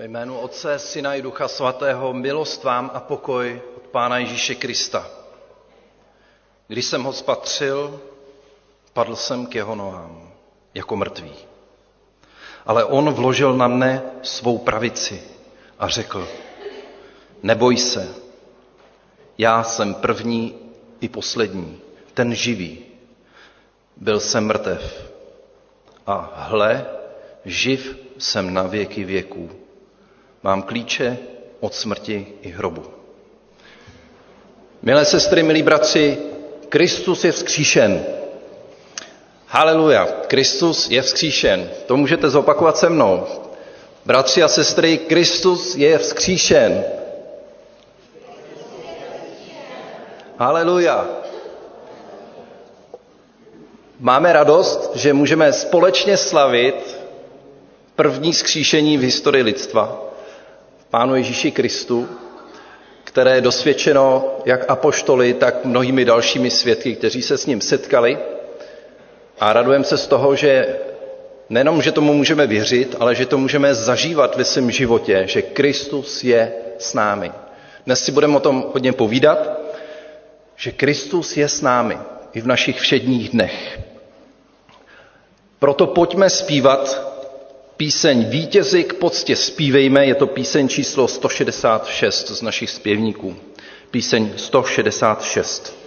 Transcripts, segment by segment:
Ve jménu Otce, Syna i Ducha Svatého, milost vám a pokoj od Pána Ježíše Krista. Když jsem ho spatřil, padl jsem k jeho nohám, jako mrtvý. Ale on vložil na mne svou pravici a řekl, neboj se, já jsem první i poslední, ten živý. Byl jsem mrtev a hle, živ jsem na věky věků. Mám klíče od smrti i hrobu. Milé sestry, milí bratři, Kristus je vzkříšen. Haleluja, Kristus je vzkříšen. To můžete zopakovat se mnou. Bratři a sestry, Kristus je vzkříšen. Haleluja. Máme radost, že můžeme společně slavit první vzkříšení v historii lidstva, Pánu Ježíši Kristu, které je dosvědčeno jak apoštoly, tak mnohými dalšími svědky, kteří se s ním setkali. A radujeme se z toho, že nejenom, že tomu můžeme věřit, ale že to můžeme zažívat ve svém životě, že Kristus je s námi. Dnes si budeme o tom hodně povídat, že Kristus je s námi i v našich všedních dnech. Proto pojďme zpívat píseň Vítězi k poctě zpívejme, je to píseň číslo 166 z našich zpěvníků. Píseň 166.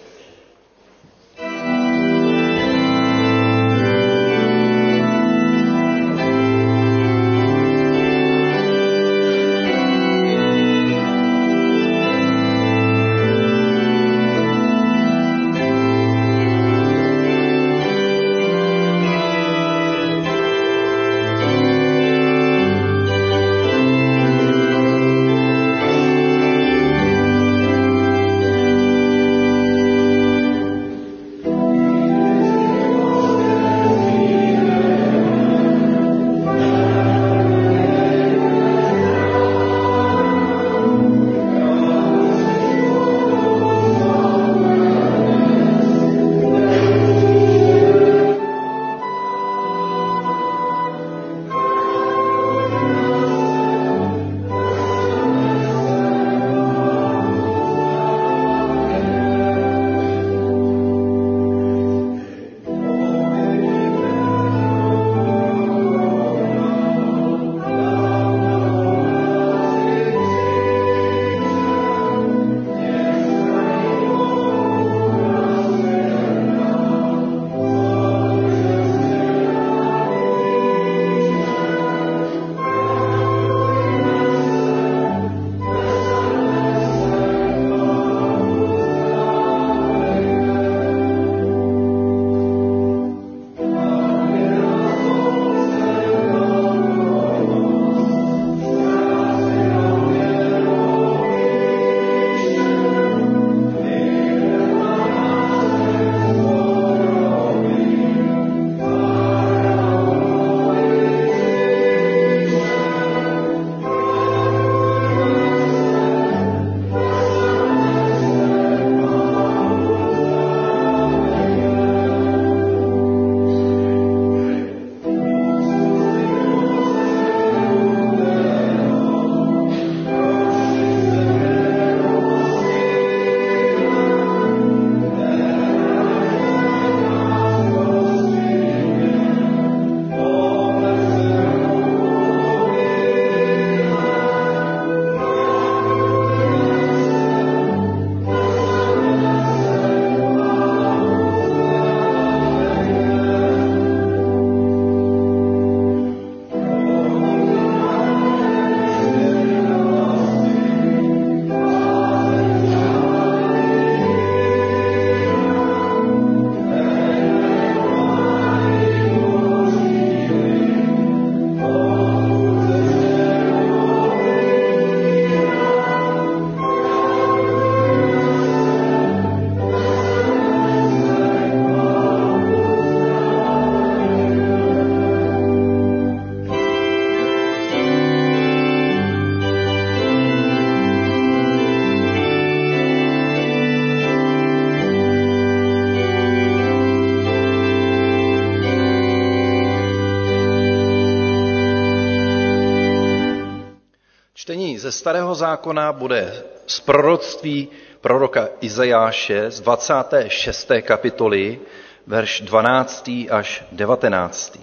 Čtení ze Starého zákona bude z proroctví proroka Izajáše z 26. kapitoly, verš 12. až 19.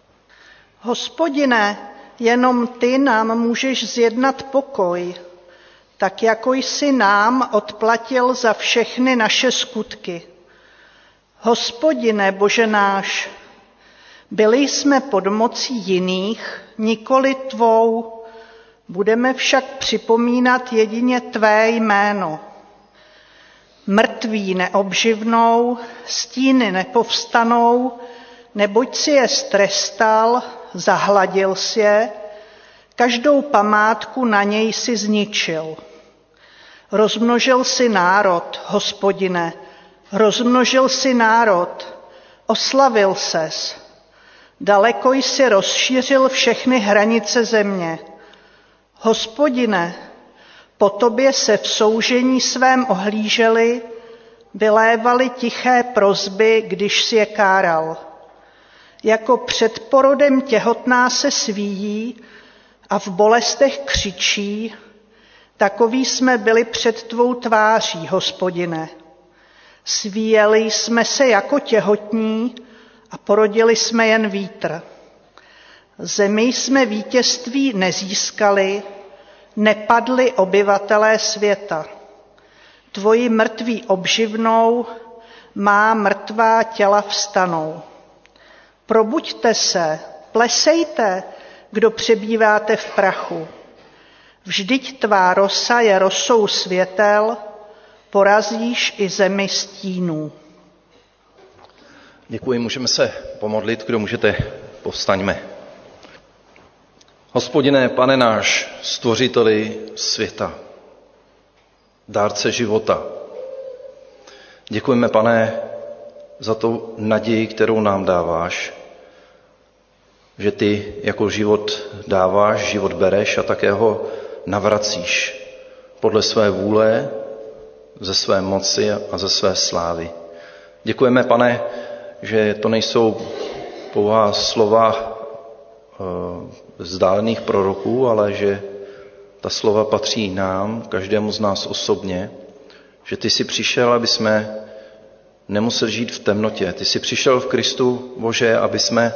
Hospodine, jenom ty nám můžeš zjednat pokoj, tak jako jsi nám odplatil za všechny naše skutky. Hospodine, Bože náš, byli jsme pod mocí jiných, nikoli tvou, budeme však připomínat jedině tvé jméno. Mrtví neobživnou, stíny nepovstanou, neboť si je strestal, zahladil si je, každou památku na něj si zničil. Rozmnožil si národ, Hospodine, rozmnožil si národ, oslavil ses. Daleko jsi rozšířil všechny hranice země. Hospodine, po tobě se v soužení svém ohlíželi, vylévali tiché prosby, když si je káral. Jako před porodem těhotná se svíjí a v bolestech křičí, takoví jsme byli před tvou tváří, Hospodine. Svíjeli jsme se jako těhotní a porodili jsme jen vítr. Zemi jsme vítězství nezískali, nepadli obyvatelé světa. Tvoji mrtví obživnou, má mrtvá těla vstanou. Probuďte se, plesejte, kdo přebýváte v prachu. Vždyť tvá rosa je rosou světel, porazíš i zemi stínů. Děkuji, můžeme se pomodlit, kdo můžete, povstaňme. Hospodine, Pane náš, stvořiteli světa, dárce života, děkujeme, Pane, za tu naději, kterou nám dáváš, že ty jako život dáváš, život bereš a také ho navracíš podle své vůle, ze své moci a ze své slávy. Děkujeme, Pane, že to nejsou pouhá slova vzdálených proroků, ale že ta slova patří nám, každému z nás osobně, že ty jsi přišel, aby jsme nemuseli žít v temnotě. Ty jsi přišel v Kristu, Bože, aby jsme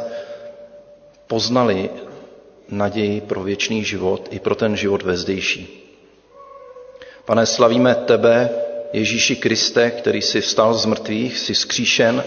poznali naději pro věčný život i pro ten život vezdejší. Pane, slavíme tebe, Ježíši Kriste, který jsi vstal z mrtvých, jsi vzkříšen,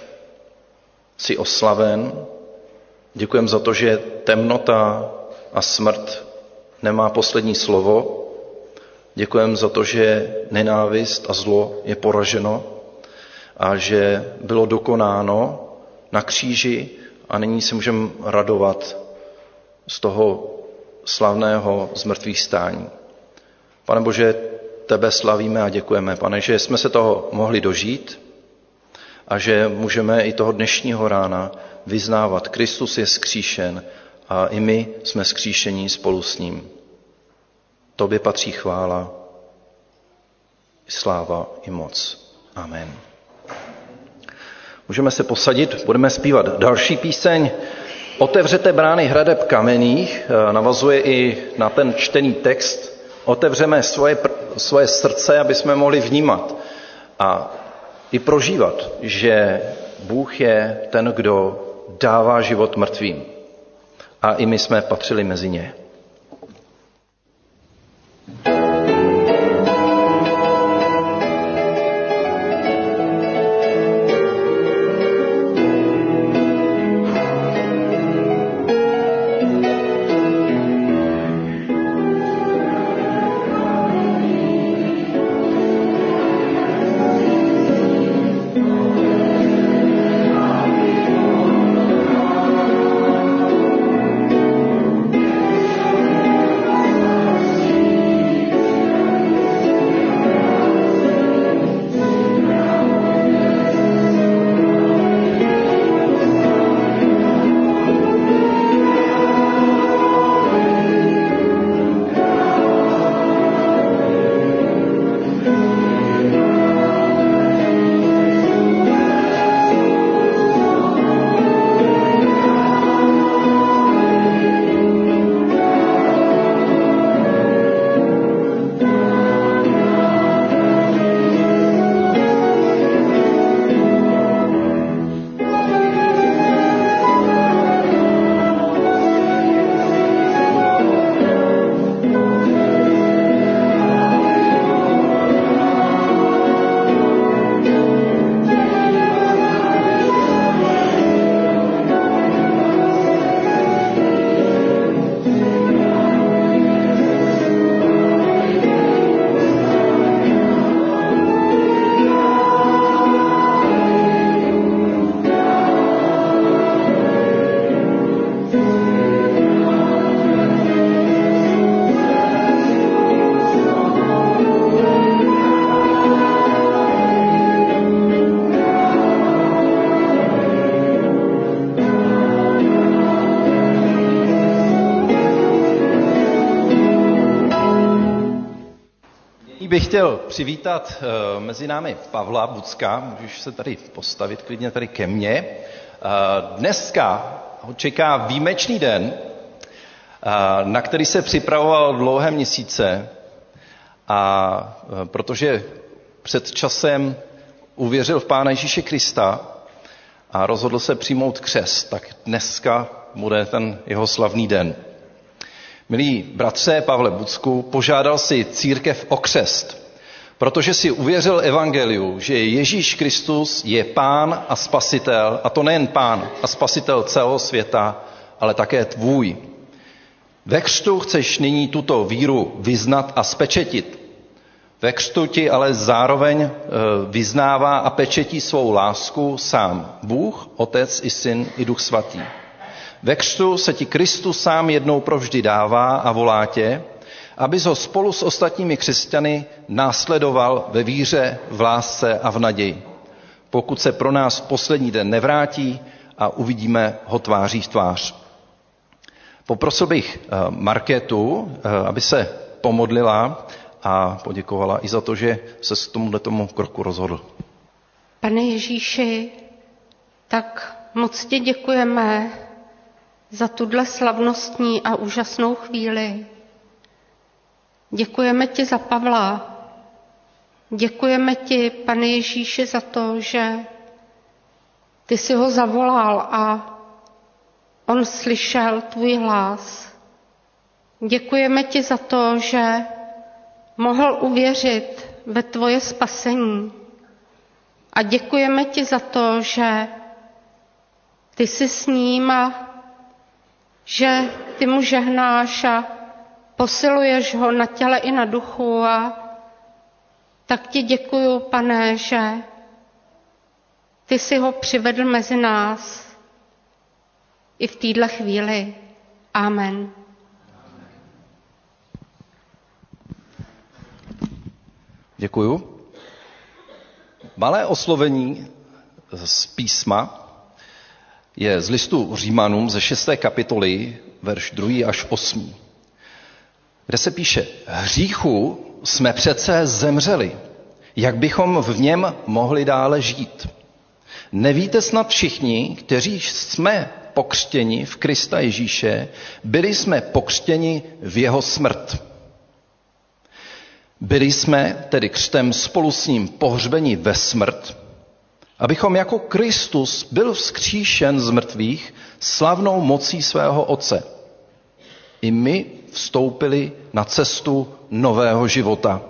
jsi oslaven. Děkujeme za to, že temnota a smrt nemá poslední slovo. Děkujeme za to, že nenávist a zlo je poraženo a že bylo dokonáno na kříži a nyní se můžeme radovat z toho slavného zmrtvýchvstání. Pane Bože, tebe slavíme a děkujeme, Pane, že jsme se toho mohli dožít a že můžeme i toho dnešního rána vyznávat. Kristus je vzkříšen a i my jsme vzkříšení spolu s ním. Tobě patří chvála, sláva i moc. Amen. Můžeme se posadit, budeme zpívat další píseň. Otevřete brány hradeb kamenných, navazuje i na ten čtený text. Otevřeme svoje srdce, aby jsme mohli vnímat a i prožívat, že Bůh je ten, kdo dává život mrtvým. A i my jsme patřili mezi ně. bych chtěl přivítat mezi námi Pavla Bucka, můžeš se tady postavit klidně tady ke mně. Dneska ho čeká výjimečný den, na který se připravoval dlouhé měsíce, a protože před časem uvěřil v Pána Ježíše Krista a rozhodl se přijmout křest, tak dneska bude ten jeho slavný den. Milí bratře Pavle Bucku, požádal si církev o křest, protože si uvěřil evangeliu, že Ježíš Kristus je Pán a Spasitel, a to nejen Pán a Spasitel celého světa, ale také tvůj. Ve křtu chceš nyní tuto víru vyznat a spečetit. Ve křtu ti ale zároveň vyznává a pečetí svou lásku sám Bůh, Otec i Syn i Duch Svatý. Ve křtu se ti Kristus sám jednou provždy dává a volá tě, abys ho spolu s ostatními křesťany následoval ve víře, v lásce a v naději, pokud se pro nás v poslední den nevrátí a uvidíme ho tváří v tvář. Poprosil bych Markétu, aby se pomodlila a poděkovala i za to, že se k tomu kroku rozhodl. Pane Ježíši, tak moc ti děkujeme za tuhle slavnostní a úžasnou chvíli. Děkujeme ti za Pavla. Děkujeme ti, Pane Ježíši, za to, že ty jsi ho zavolal a on slyšel tvůj hlas. Děkujeme ti za to, že mohl uvěřit ve tvoje spasení. A děkujeme ti za to, že ty jsi s ním a že ty mu žehnáš a posiluješ ho na těle i na duchu. A tak ti děkuju, Pane, že ty jsi ho přivedl mezi nás i v téhle chvíli. Amen. Děkuju. Malé oslovení z písma je z listu Římanům ze 6. kapitoly, verš 2. až 8. Kde se píše: hříchu jsme přece zemřeli, jak bychom v něm mohli dále žít. Nevíte snad všichni, kteří jsme pokřtěni v Krista Ježíše, byli jsme pokřtěni v jeho smrt. Byli jsme tedy křtem spolu s ním pohřbeni ve smrt, abychom jako Kristus byl vzkříšen z mrtvých slavnou mocí svého Otce. I my vstoupili na cestu nového života.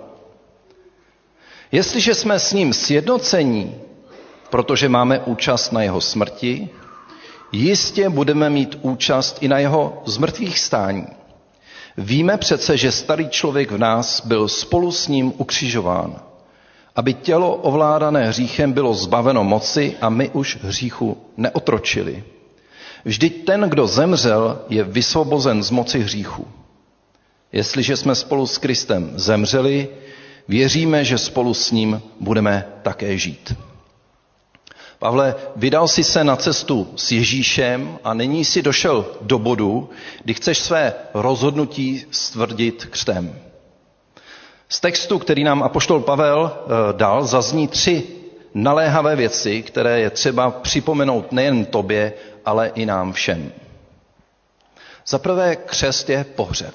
Jestliže jsme s ním sjednocení, protože máme účast na jeho smrti, jistě budeme mít účast i na jeho zmrtvých stání. Víme přece, že starý člověk v nás byl spolu s ním ukřižován, aby tělo ovládané hříchem bylo zbaveno moci a my už hříchu neotročili. Vždyť ten, kdo zemřel, je vysvobozen z moci hříchu. Jestliže jsme spolu s Kristem zemřeli, věříme, že spolu s ním budeme také žít. Pavle, vydal jsi se na cestu s Ježíšem a nyní jsi došel do bodu, kdy chceš své rozhodnutí stvrdit křtem. Z textu, který nám apoštol Pavel dal, zazní 3 naléhavé věci, které je třeba připomenout nejen tobě, ale i nám všem. Za prvé, křest je pohřeb.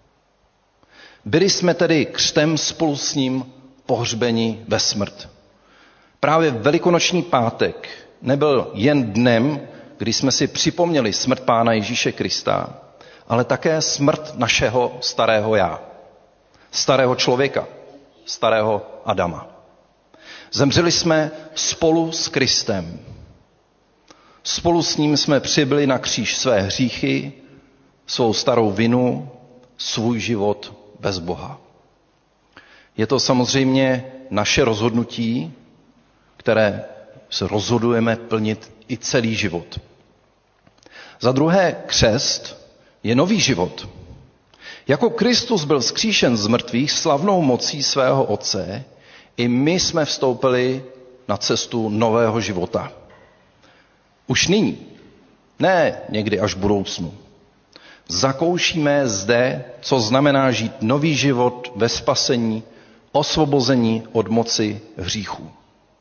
Byli jsme tedy křtem spolu s ním pohřbeni ve smrt. Právě Velikonoční pátek nebyl jen dnem, kdy jsme si připomněli smrt Pána Ježíše Krista, ale také smrt našeho starého já, starého člověka, starého Adama. Zemřeli jsme spolu s Kristem. Spolu s ním jsme přibyli na kříž své hříchy, svou starou vinu, svůj život bez Boha. Je to samozřejmě naše rozhodnutí, které se rozhodujeme plnit i celý život. Za druhé, křest je nový život. Jako Kristus byl vzkříšen z mrtvých slavnou mocí svého Otce, i my jsme vstoupili na cestu nového života. Už nyní, ne někdy až v budoucnu. Zakoušíme zde, co znamená žít nový život ve spasení osvobození od moci hříchů.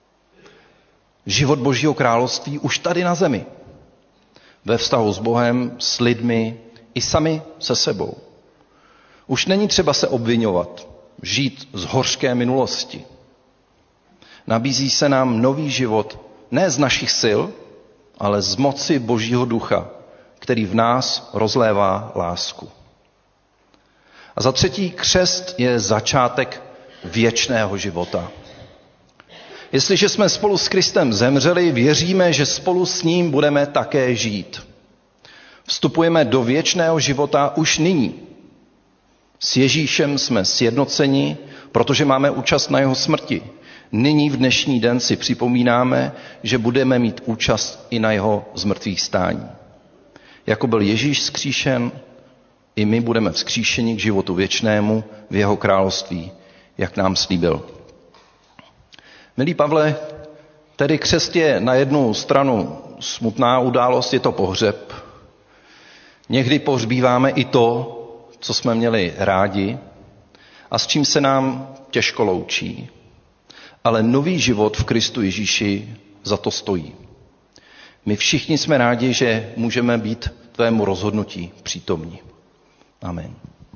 Život Božího království už tady na zemi. Ve vztahu s Bohem, s lidmi i sami se sebou. Už není třeba se obviňovat, žít z hořké minulosti. Nabízí se nám nový život ne z našich sil, ale z moci Božího ducha, který v nás rozlévá lásku. A za třetí, křest je začátek věčného života. Jestliže jsme spolu s Kristem zemřeli, věříme, že spolu s ním budeme také žít. Vstupujeme do věčného života už nyní. S Ježíšem jsme sjednoceni, protože máme účast na jeho smrti. Nyní v dnešní den si připomínáme, že budeme mít účast i na jeho zmrtvýchvstání. Jako byl Ježíš vzkříšen, i my budeme vzkříšeni k životu věčnému v jeho království, jak nám slíbil. Milý Pavle, tedy křest je na jednu stranu smutná událost, je to pohřeb. Někdy pohřbíváme i to, co jsme měli rádi a s čím se nám těžko loučí. Ale nový život v Kristu Ježíši za to stojí. My všichni jsme rádi, že můžeme být tvému rozhodnutí přítomní. Amen.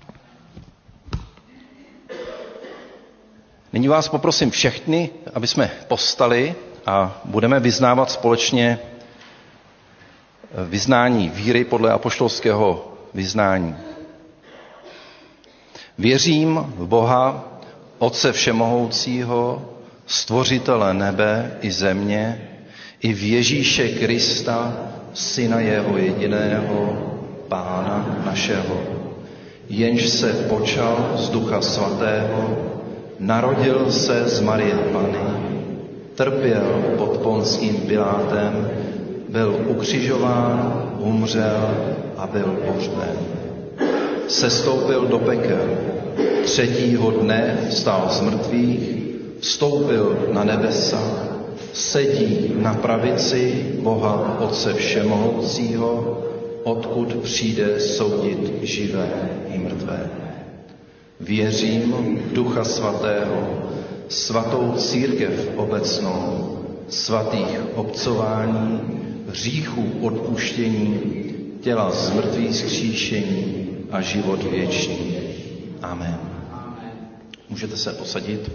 Nyní vás poprosím všechny, aby jsme povstali a budeme vyznávat společně vyznání víry podle apoštolského vyznání. Věřím v Boha, Otce všemohoucího, stvořitele nebe i země, i v Ježíše Krista, Syna jeho jediného, Pána našeho, jenž se počal z Ducha Svatého, narodil se z Marie Panny, trpěl pod Ponským Pilátem, byl ukřižován, umřel a byl pohřben. Sestoupil do pekel, třetího dne vstal z mrtvých, vstoupil na nebesa, sedí na pravici Boha Otce všemohoucího, odkud přijde soudit živé i mrtvé. Věřím v Ducha Svatého, svatou církev obecnou, svatých obcování, hříchů odpuštění, těla z mrtvých vzkříšení a život věčný. Amen. Můžete se posadit.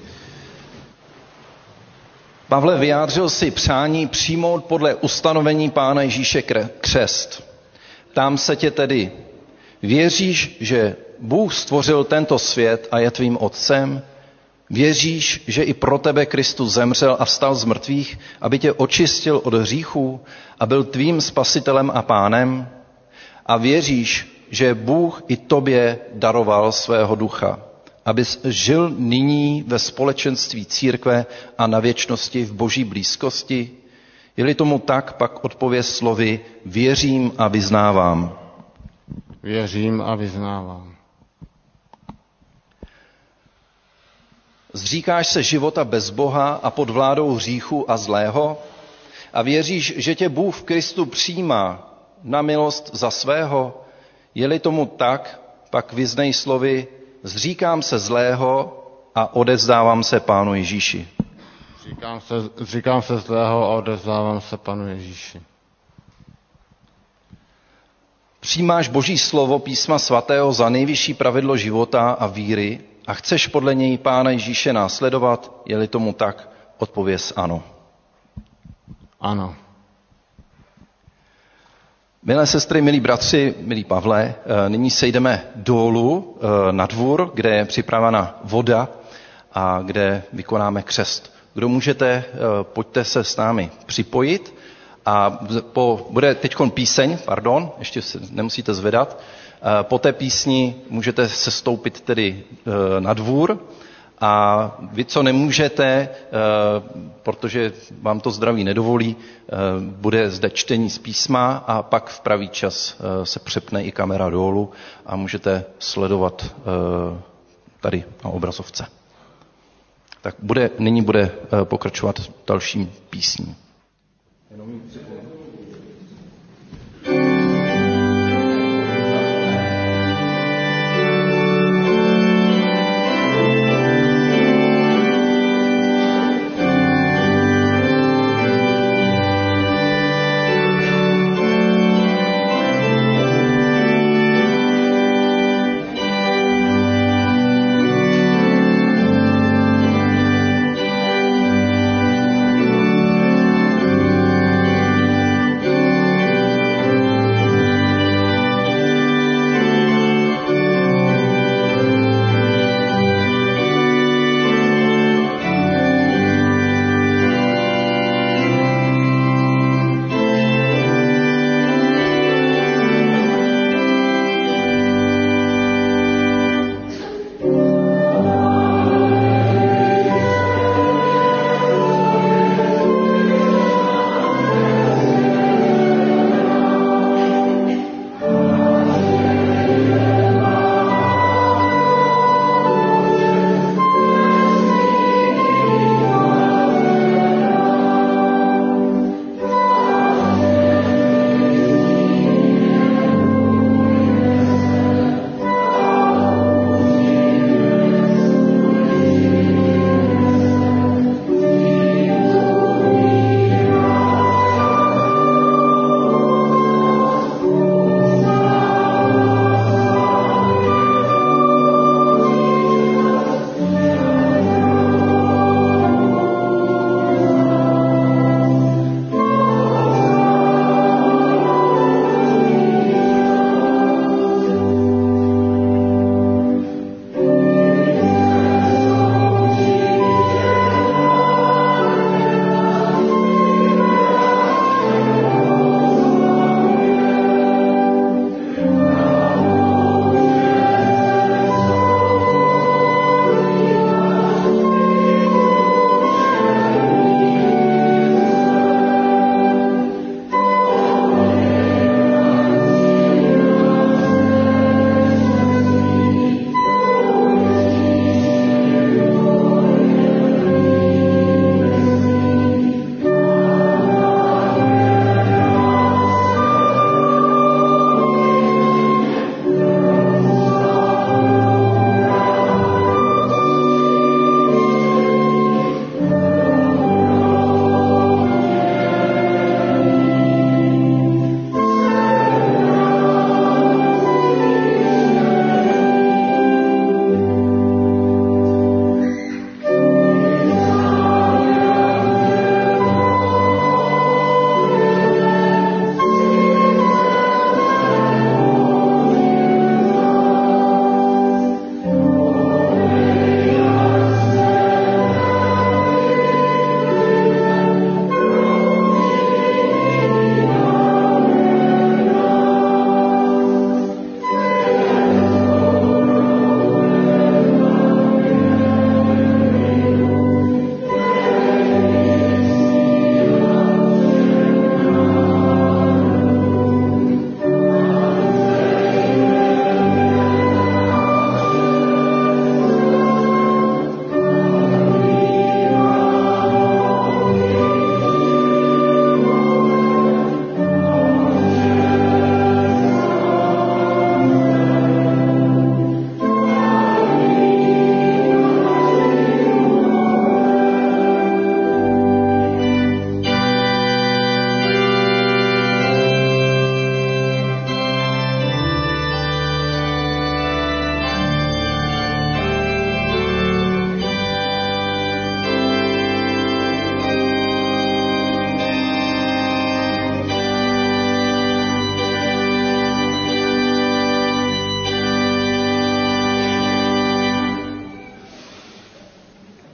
Pavle, vyjádřil si přání přijmout podle ustanovení Pána Ježíše křest. Ptám se tě tedy, věříš, že Bůh stvořil tento svět a je tvým otcem? Věříš, že i pro tebe Kristus zemřel a vstal z mrtvých, aby tě očistil od hříchů a byl tvým spasitelem a pánem? A věříš, že Bůh i tobě daroval svého ducha, abys žil nyní ve společenství církve a na věčnosti v Boží blízkosti? Je-li tomu tak, pak odpověz slovy věřím a vyznávám. Věřím a vyznávám. Zříkáš se života bez Boha a pod vládou hříchu a zlého a věříš, že tě Bůh v Kristu přijímá na milost za svého? Je-li tomu tak, pak vyznej slovy zříkám se zlého a odevzdávám se Pánu Ježíši. Zříkám se zlého a odevzdávám se Pánu Ježíši. Přijímáš Boží slovo Písma svatého za nejvyšší pravidlo života a víry a chceš podle něj Pána Ježíše následovat? Je-li tomu tak, odpověz ano. Ano. Milé sestry, milí bratři, milí Pavle, nyní se jdeme dolů na dvůr, kde je připravena voda a kde vykonáme křest. Kdo můžete, pojďte se s námi připojit a bude teďkon píseň, ještě se nemusíte zvedat. Po té písni můžete se stoupit tedy na dvůr a vy, co nemůžete, protože vám to zdraví nedovolí, bude zde čtení z písma a pak v pravý čas se přepne i kamera dolů a můžete sledovat tady na obrazovce. Tak nyní bude pokračovat dalším písní.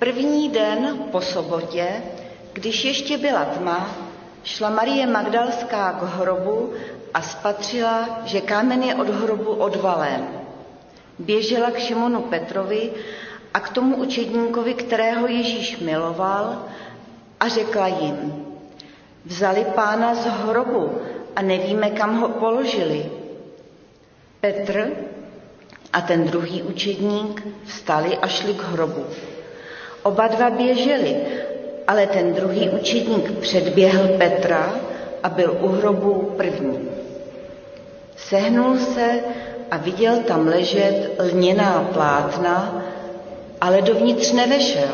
první den po sobotě, když ještě byla tma, šla Marie Magdalská k hrobu a spatřila, že kámen je od hrobu odvalen. Běžela k Šimonu Petrovi a k tomu učedníkovi, kterého Ježíš miloval, a řekla jim: vzali Pána z hrobu a nevíme, kam ho položili. Petr a ten druhý učedník vstali a šli k hrobu. Oba dva běželi, ale ten druhý učedník předběhl Petra a byl u hrobu první. Sehnul se a viděl tam ležet lněná plátna, ale dovnitř nevešel.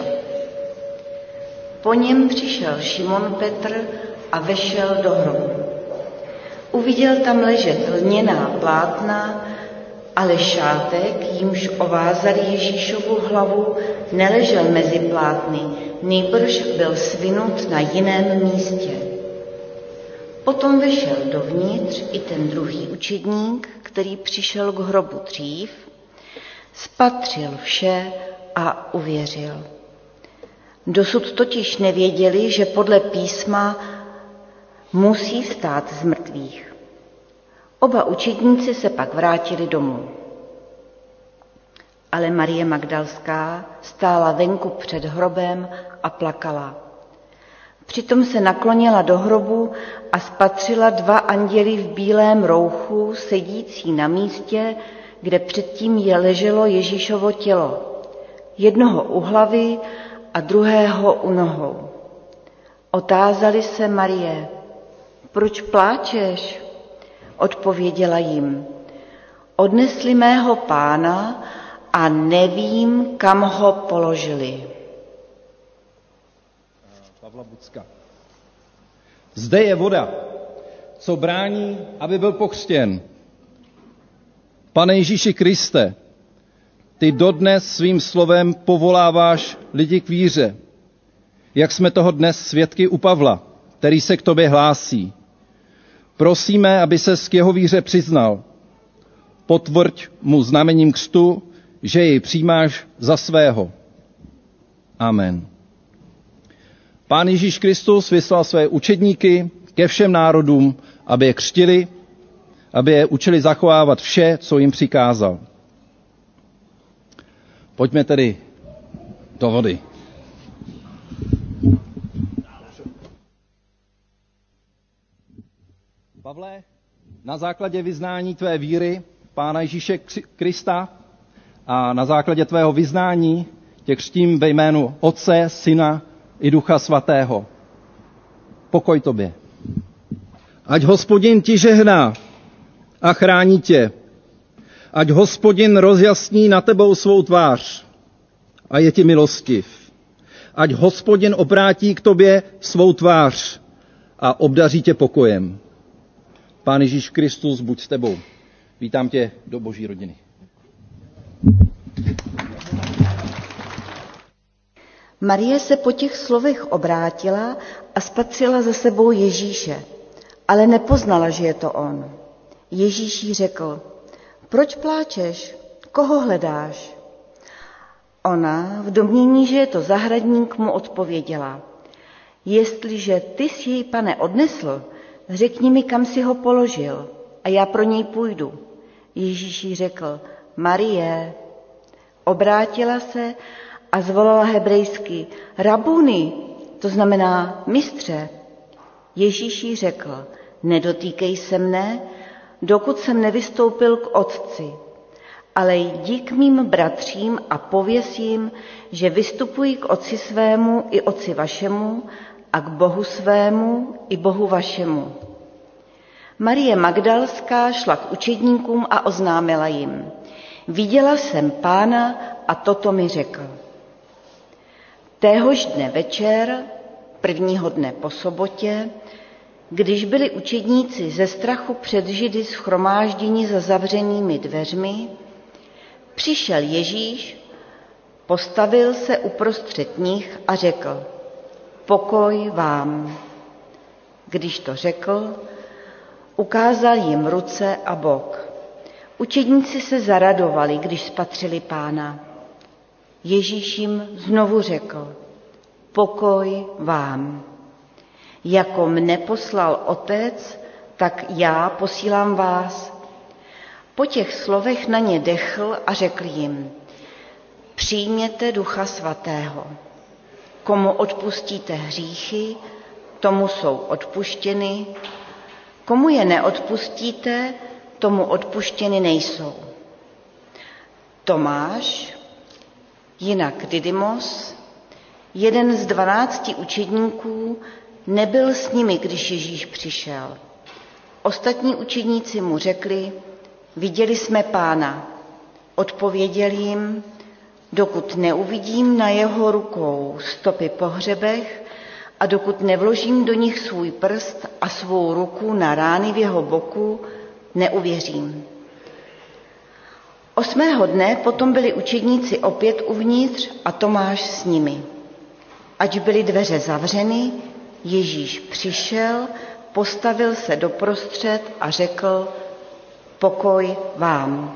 Po něm přišel Šimon Petr a vešel do hrobu. Uviděl tam ležet lněná plátna, ale šátek, jímž ovázali Ježíšovu hlavu, neležel mezi plátny, nýbrž byl svinut na jiném místě. Potom vešel dovnitř i ten druhý učedník, který přišel k hrobu dřív, spatřil vše a uvěřil. Dosud totiž nevěděli, že podle písma musí vstát z mrtvých. Oba učedníci se pak vrátili domů. Ale Marie Magdalská stála venku před hrobem a plakala. Přitom se naklonila do hrobu a spatřila dva anděly v bílém rouchu, sedící na místě, kde předtím leželo Ježíšovo tělo. Jednoho u hlavy a druhého u nohou. Otázali se Marie: proč pláčeš? Odpověděla jim: odnesli mého Pána a nevím, kam ho položili. Pavla Bucka. Zde je voda, co brání, aby byl pokřtěn. Pane Ježíši Kriste, ty dodnes svým slovem povoláváš lidi k víře, jak jsme toho dnes svědky u Pavla, který se k tobě hlásí. Prosíme, aby ses k jeho víře přiznal. Potvrď mu znamením křtu, že jej přijímáš za svého. Amen. Pán Ježíš Kristus vyslal své učedníky ke všem národům, aby je křtili, aby je učili zachovávat vše, co jim přikázal. Pojďme tedy do vody. Pavle, na základě vyznání tvé víry, Pána Ježíše Krista, a na základě tvého vyznání tě křtím ve jménu Otce, Syna i Ducha Svatého. Pokoj tobě. Ať Hospodin ti žehná a chrání tě. Ať Hospodin rozjasní na tebou svou tvář a je ti milostiv. Ať Hospodin obrátí k tobě svou tvář a obdaří tě pokojem. Pán Ježíš Kristus, buď s tebou. Vítám tě do Boží rodiny. Marie se po těch slovech obrátila a spatřila za sebou Ježíše, ale nepoznala, že je to on. Ježíš jí řekl: proč pláčeš? Koho hledáš? Ona, v domnění, že je to zahradník, mu odpověděla: jestliže ty jsi jej, Pane, odnesl, řekni mi, kam si ho položil, a já pro něj půjdu. Ježíš jí řekl: Marie. Obrátila se a zvolala hebrejsky: Rabuni, to znamená mistře. Ježíš jí řekl: nedotýkej se mne, dokud jsem nevystoupil k Otci, ale jdi k mým bratřím a pověz jim, že vystupuji k Otci svému i Otci vašemu a k Bohu svému i Bohu vašemu. Marie Magdalská šla k učedníkům a oznámila jim: viděla jsem Pána a toto mi řekl. Téhož dne večer, prvního dne po sobotě, když byli učedníci ze strachu před Židy shromážděni za zavřenými dveřmi, přišel Ježíš, postavil se uprostřed nich a řekl: pokoj vám. Když to řekl, ukázal jim ruce a bok. Učedníci se zaradovali, když spatřili Pána. Ježíš jim znovu řekl: pokoj vám. Jako mne poslal Otec, tak já posílám vás. Po těch slovech na ně dechl a řekl jim: přijměte Ducha Svatého. Komu odpustíte hříchy, tomu jsou odpuštěny. Komu je neodpustíte, tomu odpuštěny nejsou. Tomáš, jinak Didymos, jeden z 12 učedníků, nebyl s nimi, když Ježíš přišel. Ostatní učedníci mu řekli: viděli jsme Pána. Odpověděl jim: dokud neuvidím na jeho rukou stopy po hřebech a dokud nevložím do nich svůj prst a svou ruku na rány v jeho boku, neuvěřím. 8. dne potom byli učedníci opět uvnitř a Tomáš s nimi. Ač byly dveře zavřeny, Ježíš přišel, postavil se doprostřed a řekl: pokoj vám.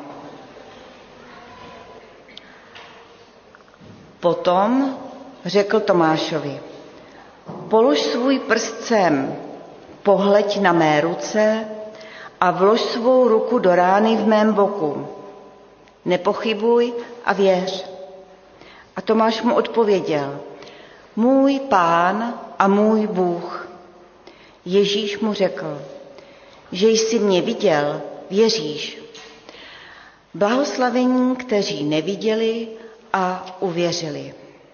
Potom řekl Tomášovi: polož svůj prst sem, pohleď na mé ruce a vlož svou ruku do rány v mém boku. Nepochybuj a věř. A Tomáš mu odpověděl: můj Pán a můj Bůh. Ježíš mu řekl: že jsi mě viděl, věříš. Blahoslavení, kteří neviděli a uvěřili.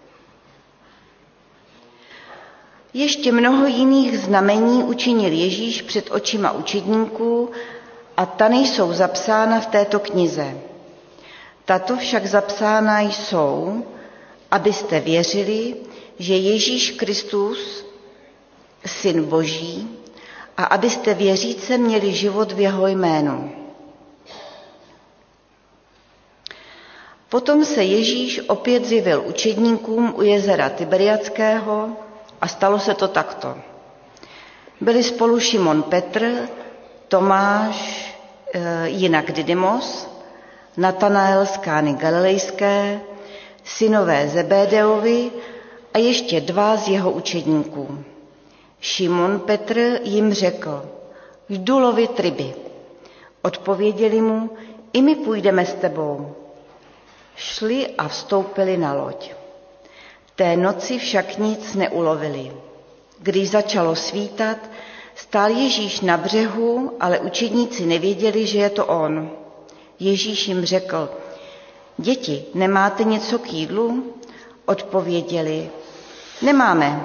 Ještě mnoho jiných znamení učinil Ježíš před očima učedníků a ta nejsou zapsána v této knize. Tato však zapsána jsou, abyste věřili, že Ježíš Kristus, Syn Boží, a abyste věříce měli život v jeho jménu. Potom se Ježíš opět zjevil učedníkům u jezera Tiberiadského a stalo se to takto. Byli spolu Šimon Petr, Tomáš, jinak Didymos, Natanael z Kány Galilejské, synové Zebedeovi a ještě 2 z jeho učedníků. Šimon Petr jim řekl: jdu lovit ryby. Odpověděli mu: i my půjdeme s tebou. Šli a vstoupili na loď. Té noci však nic neulovili. Když začalo svítat, stál Ježíš na břehu, ale učedníci nevěděli, že je to on. Ježíš jim řekl: děti, nemáte něco k jídlu? Odpověděli: nemáme.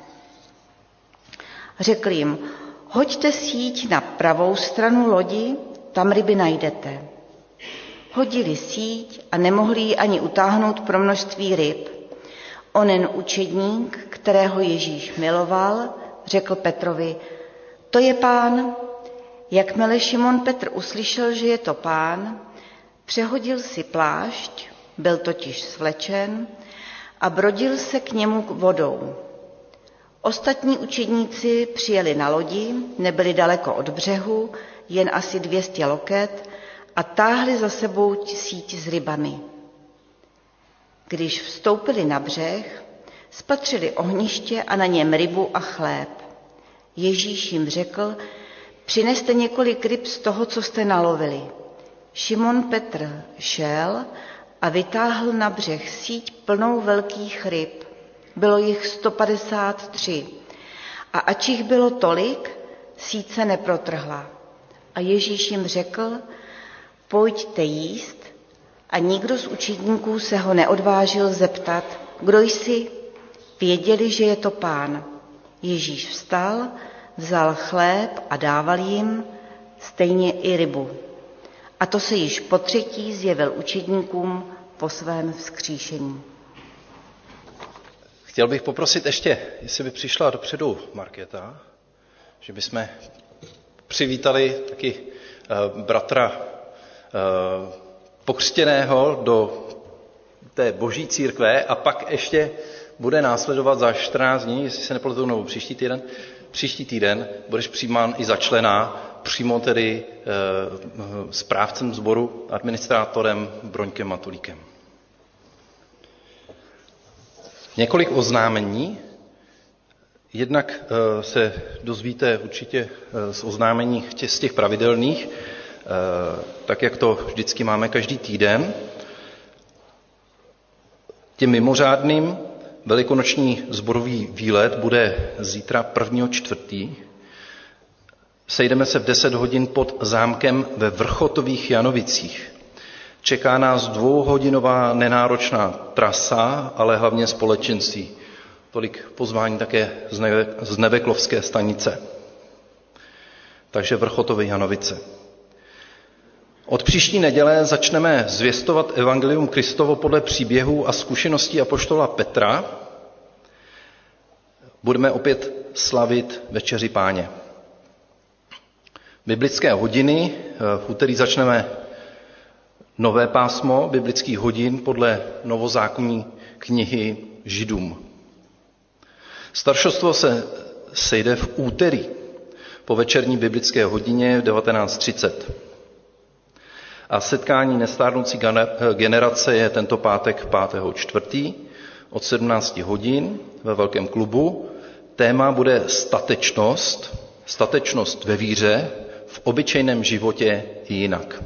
Řekl jim: hoďte síť na pravou stranu lodi, tam ryby najdete. Hodili síť a nemohli ji ani utáhnout pro množství ryb. Onen učedník, kterého Ježíš miloval, řekl Petrovi: to je Pán. Jakmile Šimon Petr uslyšel, že je to Pán, přehodil si plášť, byl totiž svlečen, a brodil se k němu vodou. Ostatní učedníci přijeli na lodi, nebyli daleko od břehu, jen asi 200 loket, a táhli za sebou síť s rybami. Když vstoupili na břeh, spatřili ohniště a na něm rybu a chléb. Ježíš jim řekl: přineste několik ryb z toho, co jste nalovili. Šimon Petr šel a vytáhl na břeh síť plnou velkých ryb. Bylo jich 153. A ač jich bylo tolik, síť se neprotrhla. A Ježíš jim řekl: pojďte jíst. A nikdo z učedníků se ho neodvážil zeptat: kdo jsi? Věděli, že je to Pán. Ježíš vstal, vzal chléb a dával jim, stejně i rybu. A to se již po 3. zjevil učedníkům po svém vzkříšení. Chtěl bych poprosit ještě, jestli by přišla dopředu Markéta, že bychom přivítali taky bratra pokřtěného do té boží církve a pak ještě bude následovat za 14 dní, jestli se nepletu, nebo příští týden budeš přijímán i za člena, přímo tedy správcem sboru, administrátorem Broňkem Matulíkem. Několik oznámení. Jednak se dozvíte určitě z oznámení z těch pravidelných, tak jak to vždycky máme každý týden. Tím mimořádným velikonoční sborový výlet bude zítra 1.4. Sejdeme se v 10 hodin pod zámkem ve Vrchotových Janovicích. Čeká nás 2hodinová nenáročná trasa, ale hlavně společenství. Tolik pozvání také z Neveklovské stanice. Takže Vrchotovy Janovice. Od příští neděle začneme zvěstovat evangelium Kristovo podle příběhů a zkušeností apoštola Petra. Budeme opět slavit Večeři Páně. Biblické hodiny. V úterý začneme nové pásmo biblických hodin podle novozákonní knihy Židům. Staršostvo se sejde v úterý po večerní biblické hodině v 19:30. A setkání nestárnoucí generace je tento pátek 5.4. od 17 hodin ve velkém klubu. Téma bude statečnost ve víře, v obyčejném životě i jinak.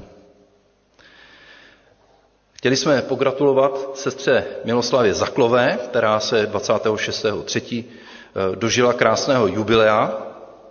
Chtěli jsme pogratulovat sestře Miloslavě Zaklové, která se 26.3. dožila krásného jubilea.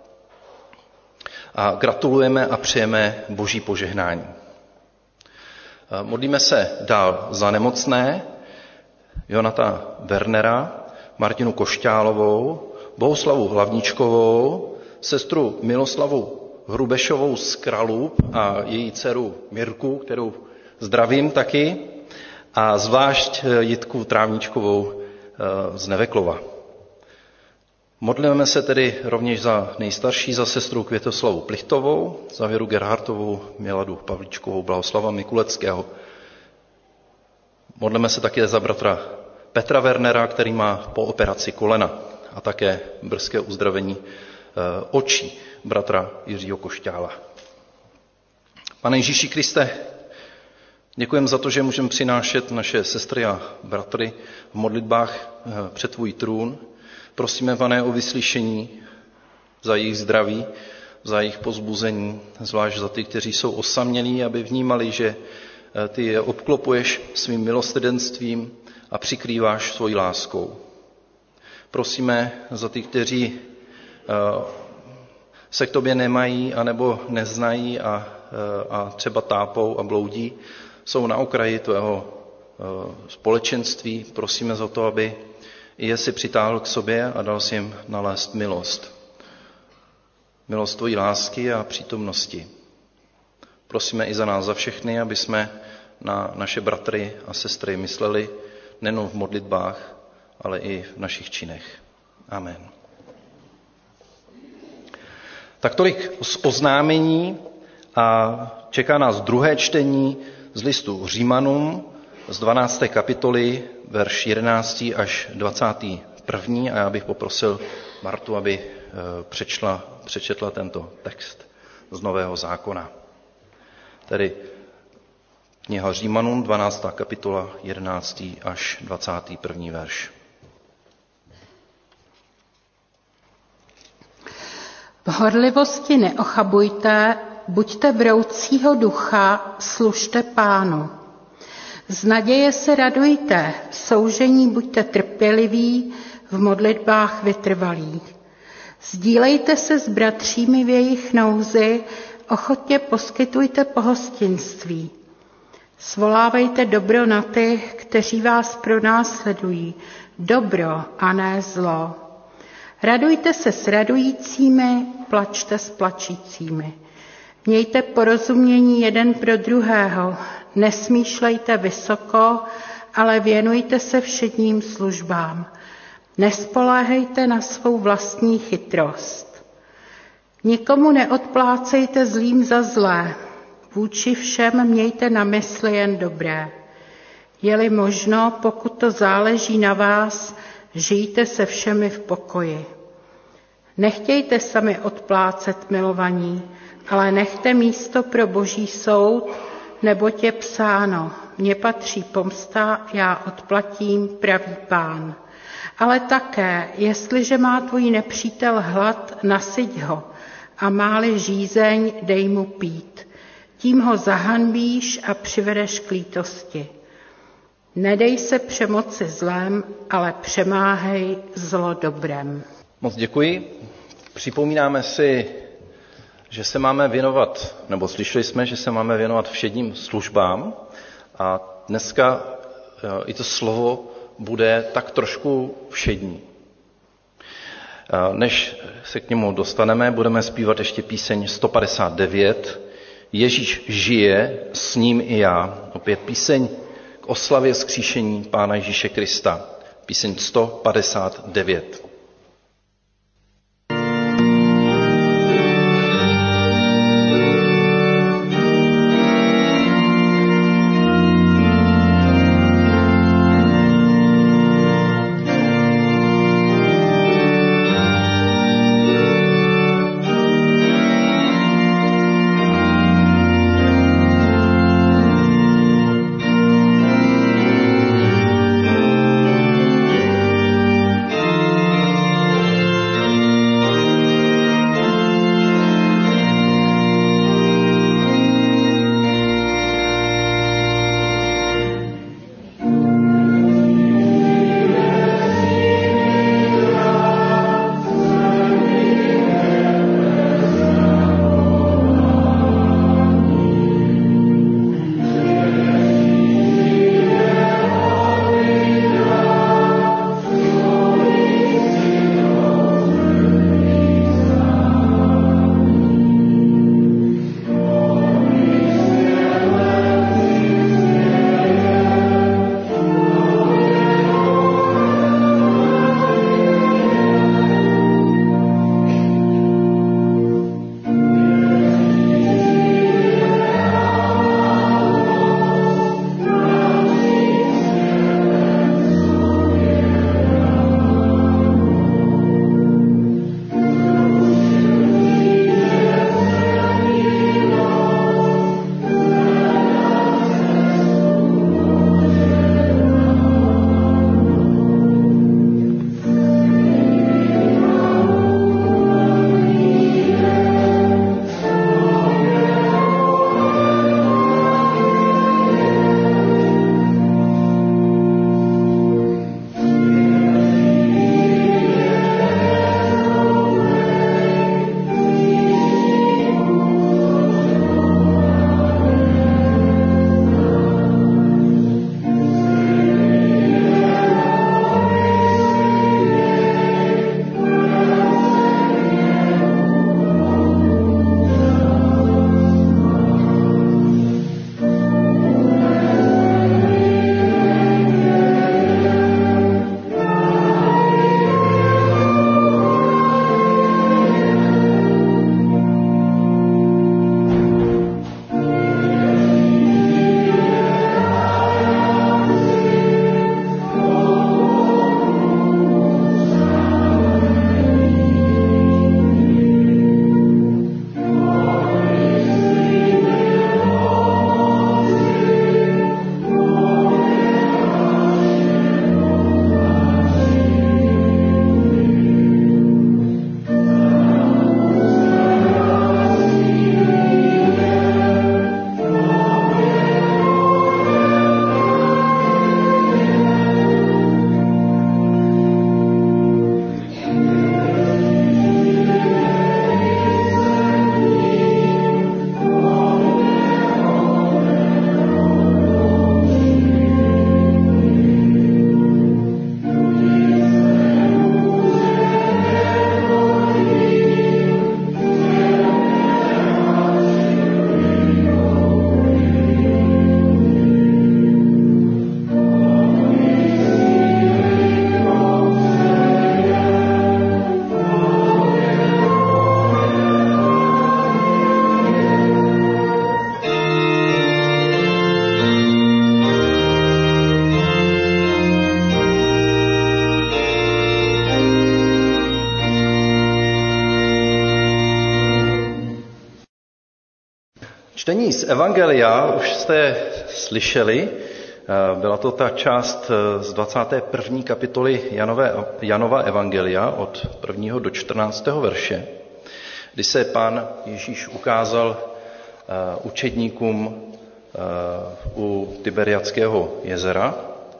A gratulujeme a přejeme Boží požehnání. Modlíme se dál za nemocné, Jonata Wernera, Martinu Košťálovou, Bohuslavu Hlavničkovou, sestru Miloslavu Hrubešovou z Kralub a její dceru Mirku, kterou zdravím taky, a zvlášť Jitku Trávničkovou z Neveklova. Modlíme se tedy rovněž za nejstarší, za sestru Květoslavu Plichtovou, za Věru Gerhartovou, Miladu Pavlíčkovou, Blahoslava Mikuleckého. Modlíme se také za bratra Petra Wernera, který má po operaci kolena, a také brzké uzdravení očí bratra Jiřího Košťála. Pane Ježíši Kriste, děkujeme za to, že můžeme přinášet naše sestry a bratry v modlitbách před tvůj trůn. Prosíme, Pane, o vyslyšení za jejich zdraví, za jejich pozbuzení, zvlášť za ty, kteří jsou osamělí, aby vnímali, že ty je obklopuješ svým milosrdenstvím a přikrýváš svojí láskou. Prosíme za ty, kteří se k tobě nemají anebo neznají a třeba tápou a bloudí, jsou na okraji tvého společenství. Prosíme za to, aby je si přitáhl k sobě a dal si jim nalézt milost. Milost tvojí lásky a přítomnosti. Prosíme i za nás, za všechny, aby jsme na naše bratry a sestry mysleli nejen v modlitbách, ale i v našich činech. Amen. Tak tolik z oznámení a čeká nás druhé čtení z listu Římanům z 12. kapitoly, verš 11. až 21. A já bych poprosil Martu, aby přečetla tento text z Nového zákona. Tedy kniha Římanům, 12. kapitola, 11. až 21. verš. V horlivosti neochabujte, buďte vroucího ducha, služte Pánu. Z naděje se radujte, v soužení buďte trpěliví, v modlitbách vytrvalí. Sdílejte se s bratřími v jejich nouzi, ochotně poskytujte pohostinství. Svolávejte dobro na ty, kteří vás pronásledují, dobro a ne zlo. Radujte se s radujícími, plačte s plačícími. Mějte porozumění jeden pro druhého, nesmýšlejte vysoko, ale věnujte se všedním službám. Nespoléhejte na svou vlastní chytrost. Nikomu neodplácejte zlým za zlé, vůči všem mějte na mysli jen dobré. Je-li možno, pokud to záleží na vás, žijte se všemi v pokoji. Nechtějte sami odplácet, milovaní, ale nechte místo pro Boží soud, neboť je psáno, mně patří pomsta, já odplatím, pravý Pán. Ale také, jestliže má tvůj nepřítel hlad, nasyť ho, a má-li žízeň, dej mu pít. Tím ho zahanbíš a přivedeš k lítosti. Nedej se přemoci zlem, ale přemáhej zlo dobrem. Moc děkuji. Připomínáme si, že se máme věnovat, nebo slyšeli jsme, že se máme věnovat všedním službám a dneska i to slovo bude tak trošku všední. Než se k němu dostaneme, budeme zpívat ještě píseň 159. Ježíš žije, s ním i já. Opět píseň k oslavě vzkříšení Pána Ježíše Krista. Píseň 159. Čtení z Evangelia už jste slyšeli, Byla to ta část z 21. kapitoly Janova evangelia od 1. do 14. verše, kdy se Pán Ježíš ukázal učedníkům u Tiberiadského jezera.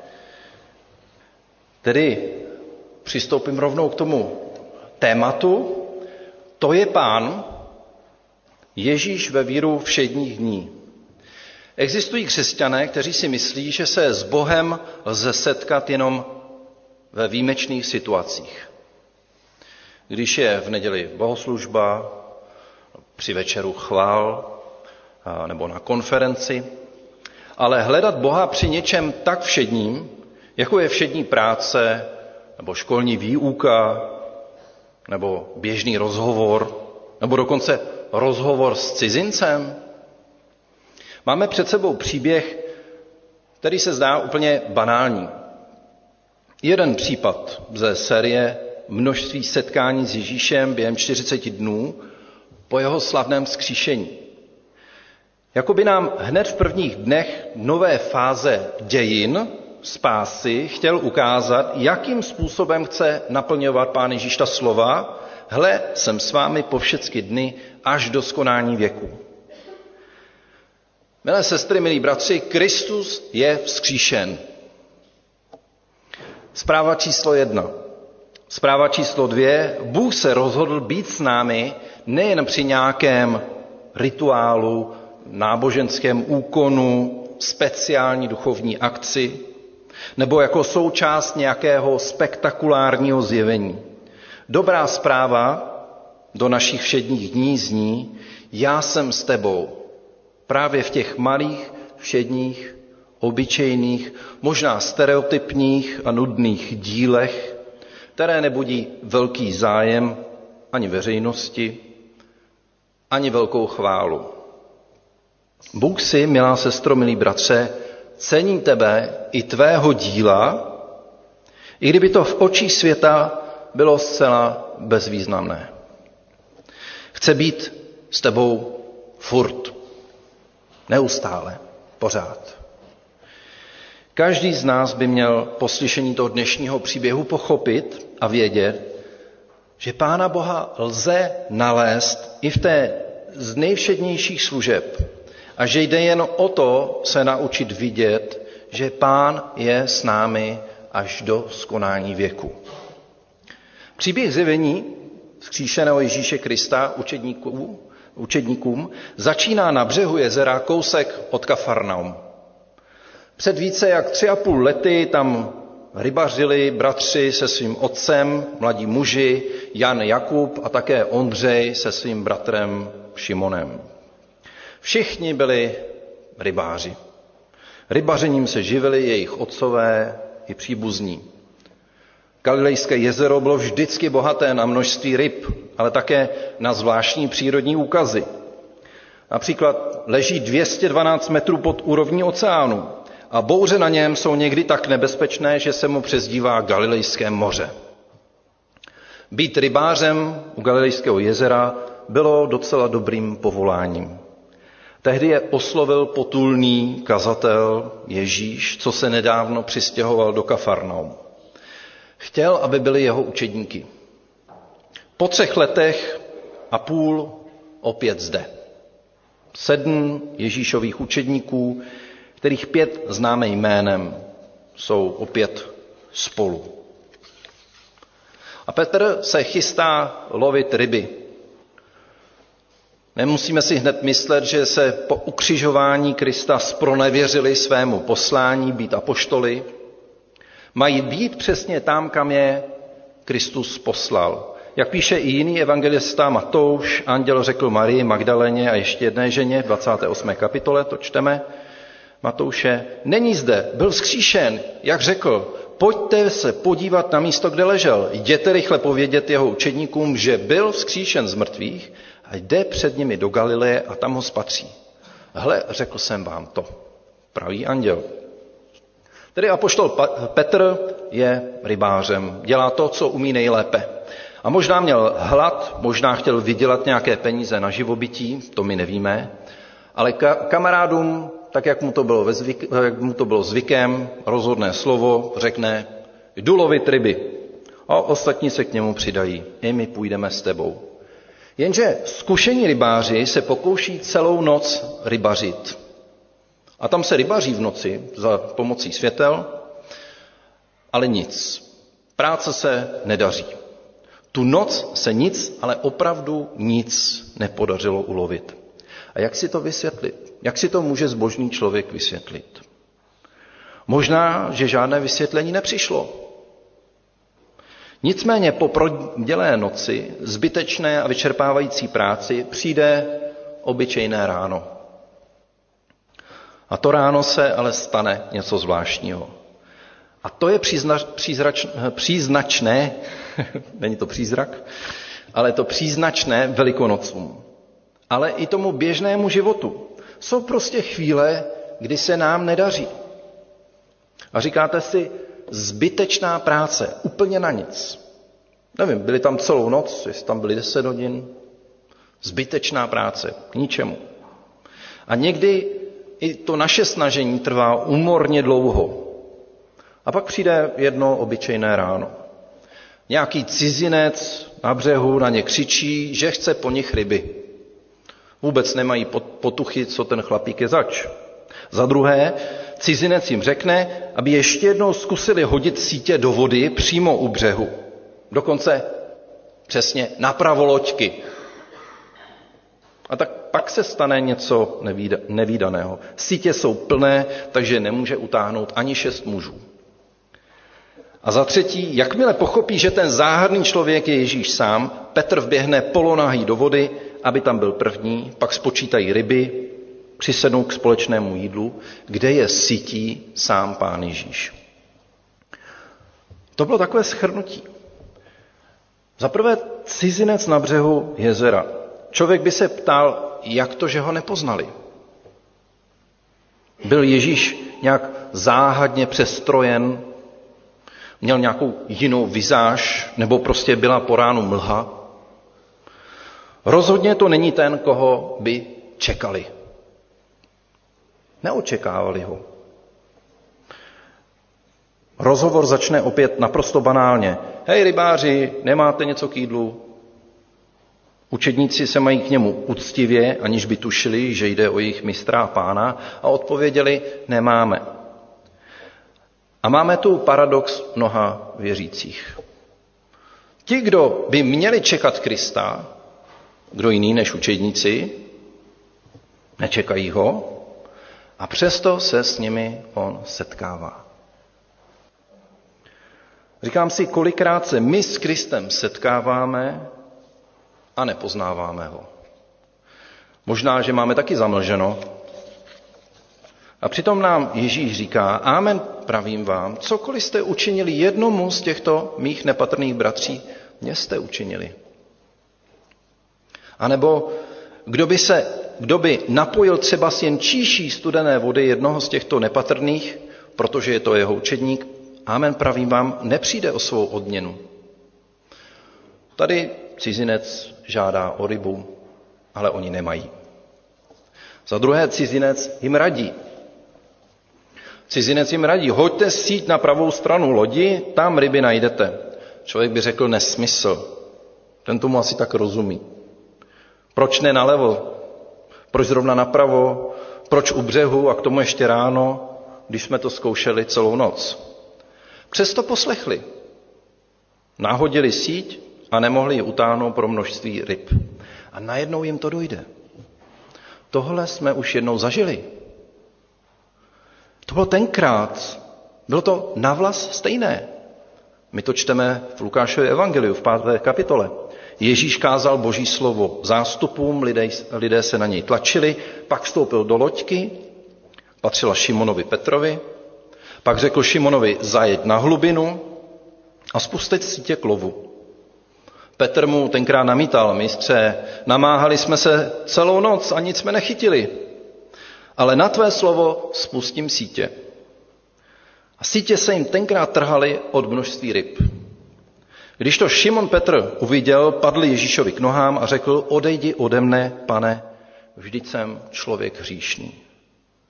Tedy přistoupím rovnou k tomu tématu. To je Pán Ježíš ve víru všedních dní. Existují křesťané, kteří si myslí, že se s Bohem lze setkat jenom ve výjimečných situacích. Když je v neděli bohoslužba, při večeru chvál nebo na konferenci, ale hledat Boha při něčem tak všedním, jako je všední práce, nebo školní výuka, nebo běžný rozhovor, nebo dokonce rozhovor s cizincem. Máme před sebou příběh, který se zdá úplně banální. Jeden případ ze série množství setkání s Ježíšem během 40 dnů po jeho slavném vzkříšení. Jakoby nám hned v prvních dnech nové fáze dějin spásy chtěl ukázat, jakým způsobem chce naplňovat Pán Ježíš ta slova: hle, jsem s vámi po všechny dny až do skonání věku. Milé sestry, milí bratři, Kristus je vzkříšen. Zpráva číslo 1. Zpráva číslo 2. Bůh se rozhodl být s námi nejen při nějakém rituálu, náboženském úkonu, speciální duchovní akci, nebo jako součást nějakého spektakulárního zjevení. Dobrá zpráva do našich všedních dní zní: já jsem s tebou. Právě v těch malých, všedních, obyčejných, možná stereotypních a nudných dílech, které nebudí velký zájem ani veřejnosti, ani velkou chválu. Bůh si, milá sestro, milí bratře, cení tebe i tvého díla, i kdyby to v očích světa bylo zcela bezvýznamné. Chce být s tebou furt, neustále, pořád. Každý z nás by měl po slyšení toho dnešního příběhu pochopit a vědět, že Pána Boha lze nalézt i v té z nejvšednějších služeb a že jde jen o to se naučit vidět, že Pán je s námi až do skonání věku. Příběh zjevení vzkříšeného Ježíše Krista učedníkům začíná na břehu jezera kousek od Kafarnaum. Před více jak 3,5 lety tam rybařili bratři se svým otcem, mladí muži, Jan, Jakub a také Ondřej se svým bratrem Šimonem. Všichni byli rybáři. Rybařením se živili jejich otcové i příbuzní. Galilejské jezero bylo vždycky bohaté na množství ryb, ale také na zvláštní přírodní úkazy. Například leží 212 metrů pod úrovní oceánu a bouře na něm jsou někdy tak nebezpečné, že se mu přezdívá Galilejské moře. Být rybářem u Galilejského jezera bylo docela dobrým povoláním. Tehdy je oslovil potulný kazatel Ježíš, co se nedávno přistěhoval do Kafarnaum. Chtěl, aby byli jeho učedníky. Po 3 letech a půl opět zde. 7 Ježíšových učedníků, kterých 5 známe jménem, jsou opět spolu. A Petr se chystá lovit ryby. Nemusíme si hned myslet, že se po ukřižování Krista zpronevěřili svému poslání být apoštoly. Mají být přesně tam, kam je Kristus poslal. Jak píše i jiný evangelista Matouš, anděl řekl Marii Magdaleně a ještě jedné ženě v 28. kapitole, to čteme, Matouše, není zde, byl vzkříšen, jak řekl, pojďte se podívat na místo, kde ležel, jděte rychle povědět jeho učedníkům, že byl vzkříšen z mrtvých a jde před nimi do Galileje a tam ho spatří. Hle, řekl jsem vám to, pravý anděl. Tedy apoštol Petr je rybářem, dělá to, co umí nejlépe. A možná měl hlad, možná chtěl vydělat nějaké peníze na živobytí, to my nevíme, ale kamarádům tak jak mu to bylo zvykem, rozhodné slovo, řekne, jdu lovit ryby. A ostatní se k němu přidají. I my půjdeme s tebou. Jenže zkušení rybáři se pokouší celou noc rybařit. A tam se rybaří v noci za pomocí světel, ale nic. Práce se nedaří. Tu noc se nic, ale opravdu nic nepodařilo ulovit. A jak si to vysvětlit? Jak si to může zbožný člověk vysvětlit? Možná, že žádné vysvětlení nepřišlo. Nicméně po prodělé noci, zbytečné a vyčerpávající práci přijde obyčejné ráno. A to ráno se ale stane něco zvláštního. A to je příznačné, není to přízrak, ale to příznačné Velikonocům. Ale i tomu běžnému životu. Jsou prostě chvíle, kdy se nám nedaří. A říkáte si, zbytečná práce, úplně na nic. Nevím, byli tam celou noc, jestli tam byli 10 hodin. Zbytečná práce, k ničemu. A někdy i to naše snažení trvá úmorně dlouho. A pak přijde jedno obyčejné ráno. Nějaký cizinec na břehu na ně křičí, že chce po nich ryby. Vůbec nemají potuchy, co ten chlapík je zač. Za druhé, cizinec jim řekne, aby ještě jednou zkusili hodit sítě do vody přímo u břehu. Dokonce přesně napravo loďky. A tak pak se stane něco nevídaného. Sítě jsou plné, takže nemůže utáhnout ani 6 mužů. A za třetí, jakmile pochopí, že ten záhadný člověk je Ježíš sám, Petr vběhne polonahý do vody, aby tam byl první, pak spočítají ryby, přisednou k společnému jídlu, kde je sytí sám Pán Ježíš. To bylo takové shrnutí. Za prvé cizinec na břehu jezera. Člověk by se ptal, jak to, že ho nepoznali. Byl Ježíš nějak záhadně přestrojen, měl nějakou jinou vizáž, nebo prostě byla po ránu mlha. Rozhodně to není ten, koho by čekali. Neočekávali ho. Rozhovor začne opět naprosto banálně. Hej rybáři, nemáte něco k jídlu? Učedníci se mají k němu uctivě, aniž by tušili, že jde o jejich mistra a pána, a odpověděli, nemáme. A máme tu paradox mnoha věřících. Ti, kdo by měli čekat Krista, kdo jiný než učedníci, nečekají ho, a přesto se s nimi on setkává. Říkám si, kolikrát se my s Kristem setkáváme a nepoznáváme ho. Možná, že máme taky zamlženo. A přitom nám Ježíš říká, amen, pravím vám, cokoliv jste učinili jednomu z těchto mých nepatrných bratří, mě jste učinili. A nebo kdo by napojil třeba jen číší studené vody jednoho z těchto nepatrných, protože je to jeho učedník, amen, pravím vám, nepřijde o svou odměnu. Tady cizinec žádá o rybu, ale oni nemají. Za druhé, cizinec jim radí. Cizinec jim radí, hoďte síť na pravou stranu lodi, tam ryby najdete. Člověk by řekl nesmysl. Ten tomu asi tak rozumí. Proč ne nalevo? Proč zrovna napravo? Proč u břehu a k tomu ještě ráno, když jsme to zkoušeli celou noc? Přesto poslechli. Nahodili síť a nemohli ji utáhnout pro množství ryb. A najednou jim to dojde. Tohle jsme už jednou zažili. To bylo tenkrát. Bylo to navlas stejné. My to čteme v Lukášově evangeliu v 5. kapitole. Ježíš kázal Boží slovo zástupům, lidé se na něj tlačili, pak vstoupil do loďky, patřila Šimonovi Petrovi, pak řekl Šimonovi zajeď na hlubinu a spustit sítě k lovu. Petr mu tenkrát namítal, mistře, namáhali jsme se celou noc a nic jsme nechytili, ale na tvé slovo spustím sítě. A sítě se jim tenkrát trhaly od množství ryb. Když to Šimon Petr uviděl, padl Ježíšovi k nohám a řekl, odejdi ode mne, pane, vždyť jsem člověk hříšný.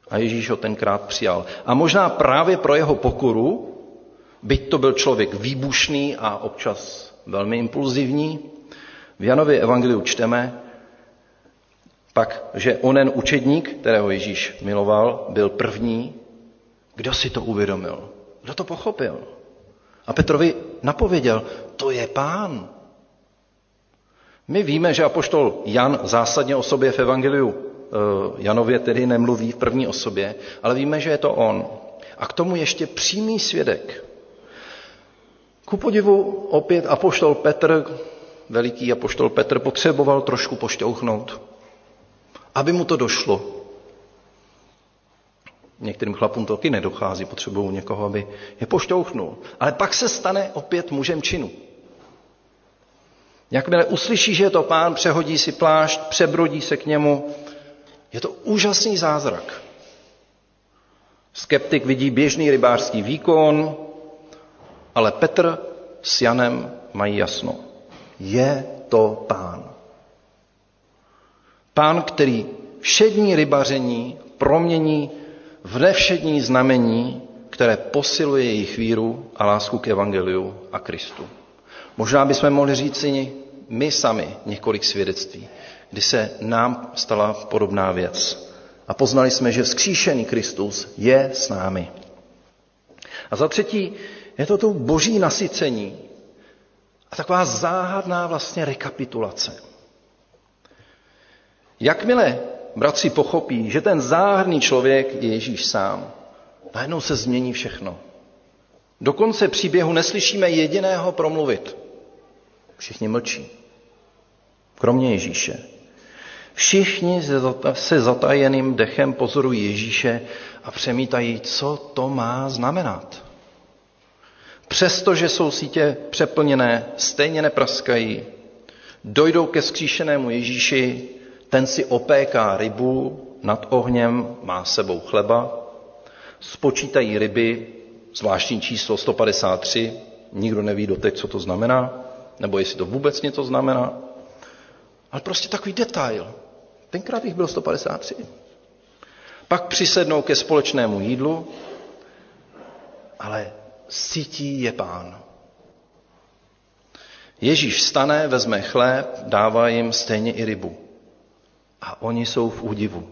A Ježíš ho tenkrát přijal. A možná právě pro jeho pokoru, byť to byl člověk výbušný a občas velmi impulzivní, v Janově evangeliu čteme pak, že onen učedník, kterého Ježíš miloval, byl první, kdo si to uvědomil, kdo to pochopil. A Petrovi napověděl, to je Pán. My víme, že apoštol Jan zásadně o sobě v evangeliu Janově tedy nemluví v první osobě, ale víme, že je to on. A k tomu ještě přímý svědek. Ku podivu opět apoštol Petr, veliký apoštol Petr, potřeboval trošku pošťouchnout, aby mu to došlo. Některým chlapům to taky nedochází, potřebují někoho, aby je pošťouchnul. Ale pak se stane opět mužem činu. Jakmile uslyší, že je to Pán, přehodí si plášť, přebrodí se k němu. Je to úžasný zázrak. Skeptik vidí běžný rybářský výkon, ale Petr s Janem mají jasno. Je to Pán. Pán, který všední rybaření promění v nevšední znamení, které posiluje jejich víru a lásku k evangeliu a Kristu. Možná bychom mohli říct si my sami několik svědectví, kdy se nám stala podobná věc. A poznali jsme, že vzkříšený Kristus je s námi. A za třetí je to boží nasycení a taková záhadná vlastně rekapitulace. Jakmile bratři pochopí, že ten záhadný člověk je Ježíš sám, najednou se změní všechno. Do konce příběhu neslyšíme jediného promluvit. Všichni mlčí. Kromě Ježíše. Všichni se zatajeným dechem pozorují Ježíše a přemítají, co to má znamenat. Přestože jsou sítě přeplněné, stejně nepraskají. Dojdou ke vzkříšenému Ježíši, ten si opéká rybu nad ohněm, má s sebou chleba, spočítají ryby, zvláštní číslo 153, nikdo neví doteď, co to znamená, nebo jestli to vůbec něco znamená, ale prostě takový detail. Tenkrát jich bylo 153. Pak přisednou ke společnému jídlu, ale sytí je Pán. Ježíš vstane, vezme chléb, dává jim stejně i rybu. A oni jsou v údivu.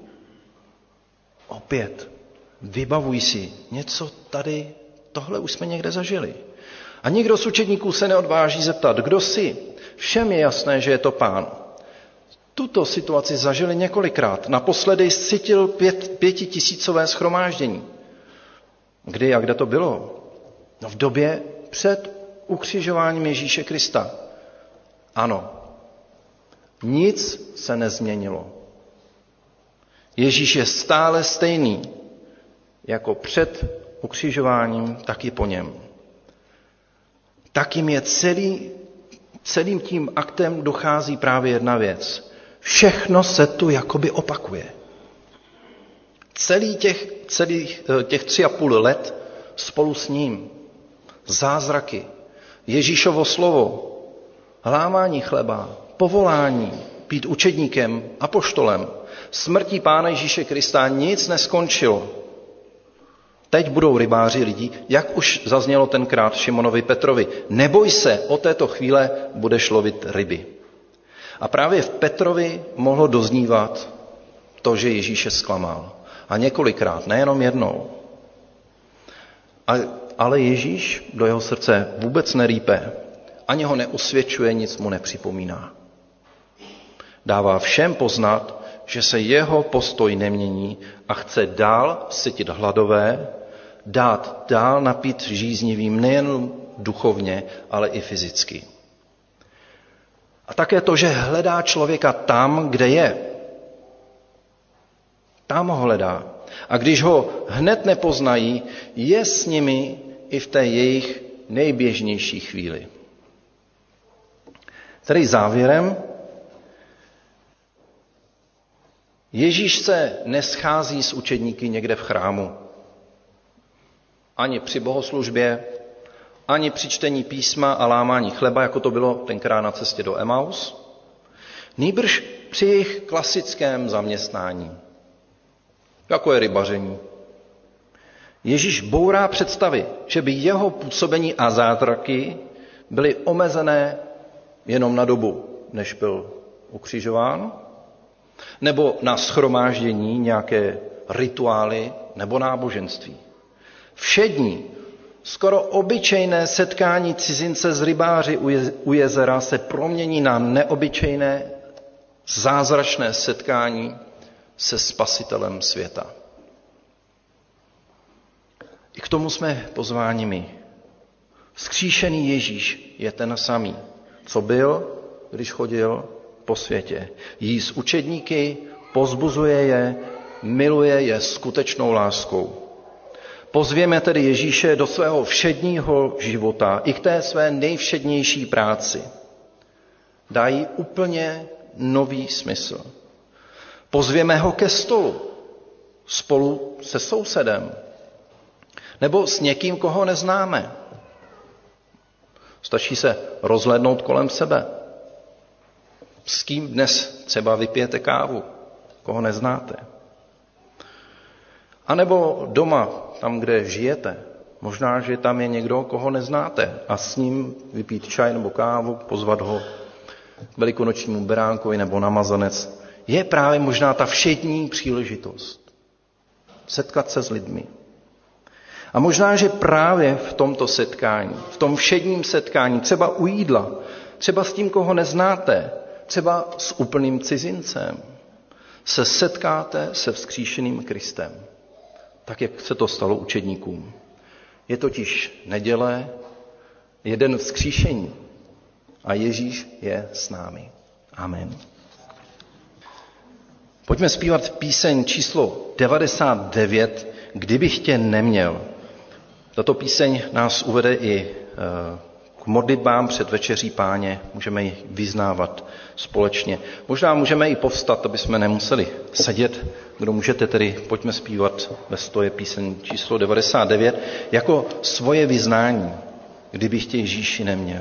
Opět vybavují si něco tady, tohle už jsme někde zažili. A nikdo z učedníků se neodváží zeptat, kdo jsi. Všem je jasné, že je to Pán. Tuto situaci zažili několikrát. Naposledy sytil 5000 shromáždění. Kdy a kde to bylo? No v době před ukřižováním Ježíše Krista. Ano, nic se nezměnilo. Ježíš je stále stejný, jako před ukřižováním, tak i po něm. Tak jim je celým tím aktem dochází právě jedna věc. Všechno se tu jakoby opakuje. Celých těch 3,5 let spolu s ním. Zázraky, Ježíšovo slovo, lámání chleba, povolání, být učedníkem, apoštolem, smrtí Pána Ježíše Krista nic neskončilo. Teď budou rybáři lidí, jak už zaznělo tenkrát Šimonovi Petrovi. Neboj se, od této chvíle budeš lovit ryby. A právě v Petrovi mohlo doznívat to, že Ježíše zklamal. A několikrát, nejenom jednou. Ale Ježíš do jeho srdce vůbec nerýpe, ani ho neusvědčuje, nic mu nepřipomíná. Dává všem poznat, že se jeho postoj nemění a chce dál sytit hladové, dát dál napít žíznivým nejen duchovně, ale i fyzicky. A také to, že hledá člověka tam, kde je. Tam ho hledá. A když ho hned nepoznají, je s nimi i v té jejich nejběžnější chvíli. Tedy závěrem, Ježíš se neschází s učedníky někde v chrámu. Ani při bohoslužbě, ani při čtení písma a lámání chleba, jako to bylo tenkrát na cestě do Emaus. Nýbrž při jejich klasickém zaměstnání. jako je rybaření. Ježíš bourá představy, že by jeho působení a zázraky byly omezené jenom na dobu, než byl ukřižován, nebo na shromáždění, nějaké rituály nebo náboženství. Všední, skoro obyčejné setkání cizince s rybáři u jezera se promění na neobyčejné, zázračné setkání se Spasitelem světa. I k tomu jsme pozváni my. Vzkříšený Ježíš je ten samý, co byl, když chodil po světě. Jí s učedníky, povzbuzuje je, miluje je skutečnou láskou. Pozvěme tedy Ježíše do svého všedního života i k té své nejvšednější práci. Dá jí úplně nový smysl. Pozvěme ho ke stolu spolu se sousedem nebo s někým, koho neznáme. Stačí se rozhlédnout kolem sebe. S kým dnes třeba vypijete kávu, koho neznáte. A nebo doma, tam, kde žijete. Možná, že tam je někdo, koho neznáte a s ním vypít čaj nebo kávu, pozvat ho k velikonočnímu beránkovi nebo na mazanec. Je právě možná ta všední příležitost. Setkat se s lidmi. A možná, že právě v tomto setkání, v tom všedním setkání, třeba u jídla, třeba s tím, koho neznáte, třeba s úplným cizincem, se setkáte se vzkříšeným Kristem. Tak, jak se to stalo učedníkům. Je totiž neděle, jeden vzkříšení a Ježíš je s námi. Amen. Pojďme zpívat píseň číslo 99, Kdybych tě neměl. Tato píseň nás uvede i k modlitbám před večeří Páně. Můžeme ji vyznávat společně. Možná můžeme i povstat, aby jsme nemuseli sedět. Kdo můžete tedy, pojďme zpívat ve stoje píseň číslo 99 jako svoje vyznání, kdybych tě Ježíši neměl.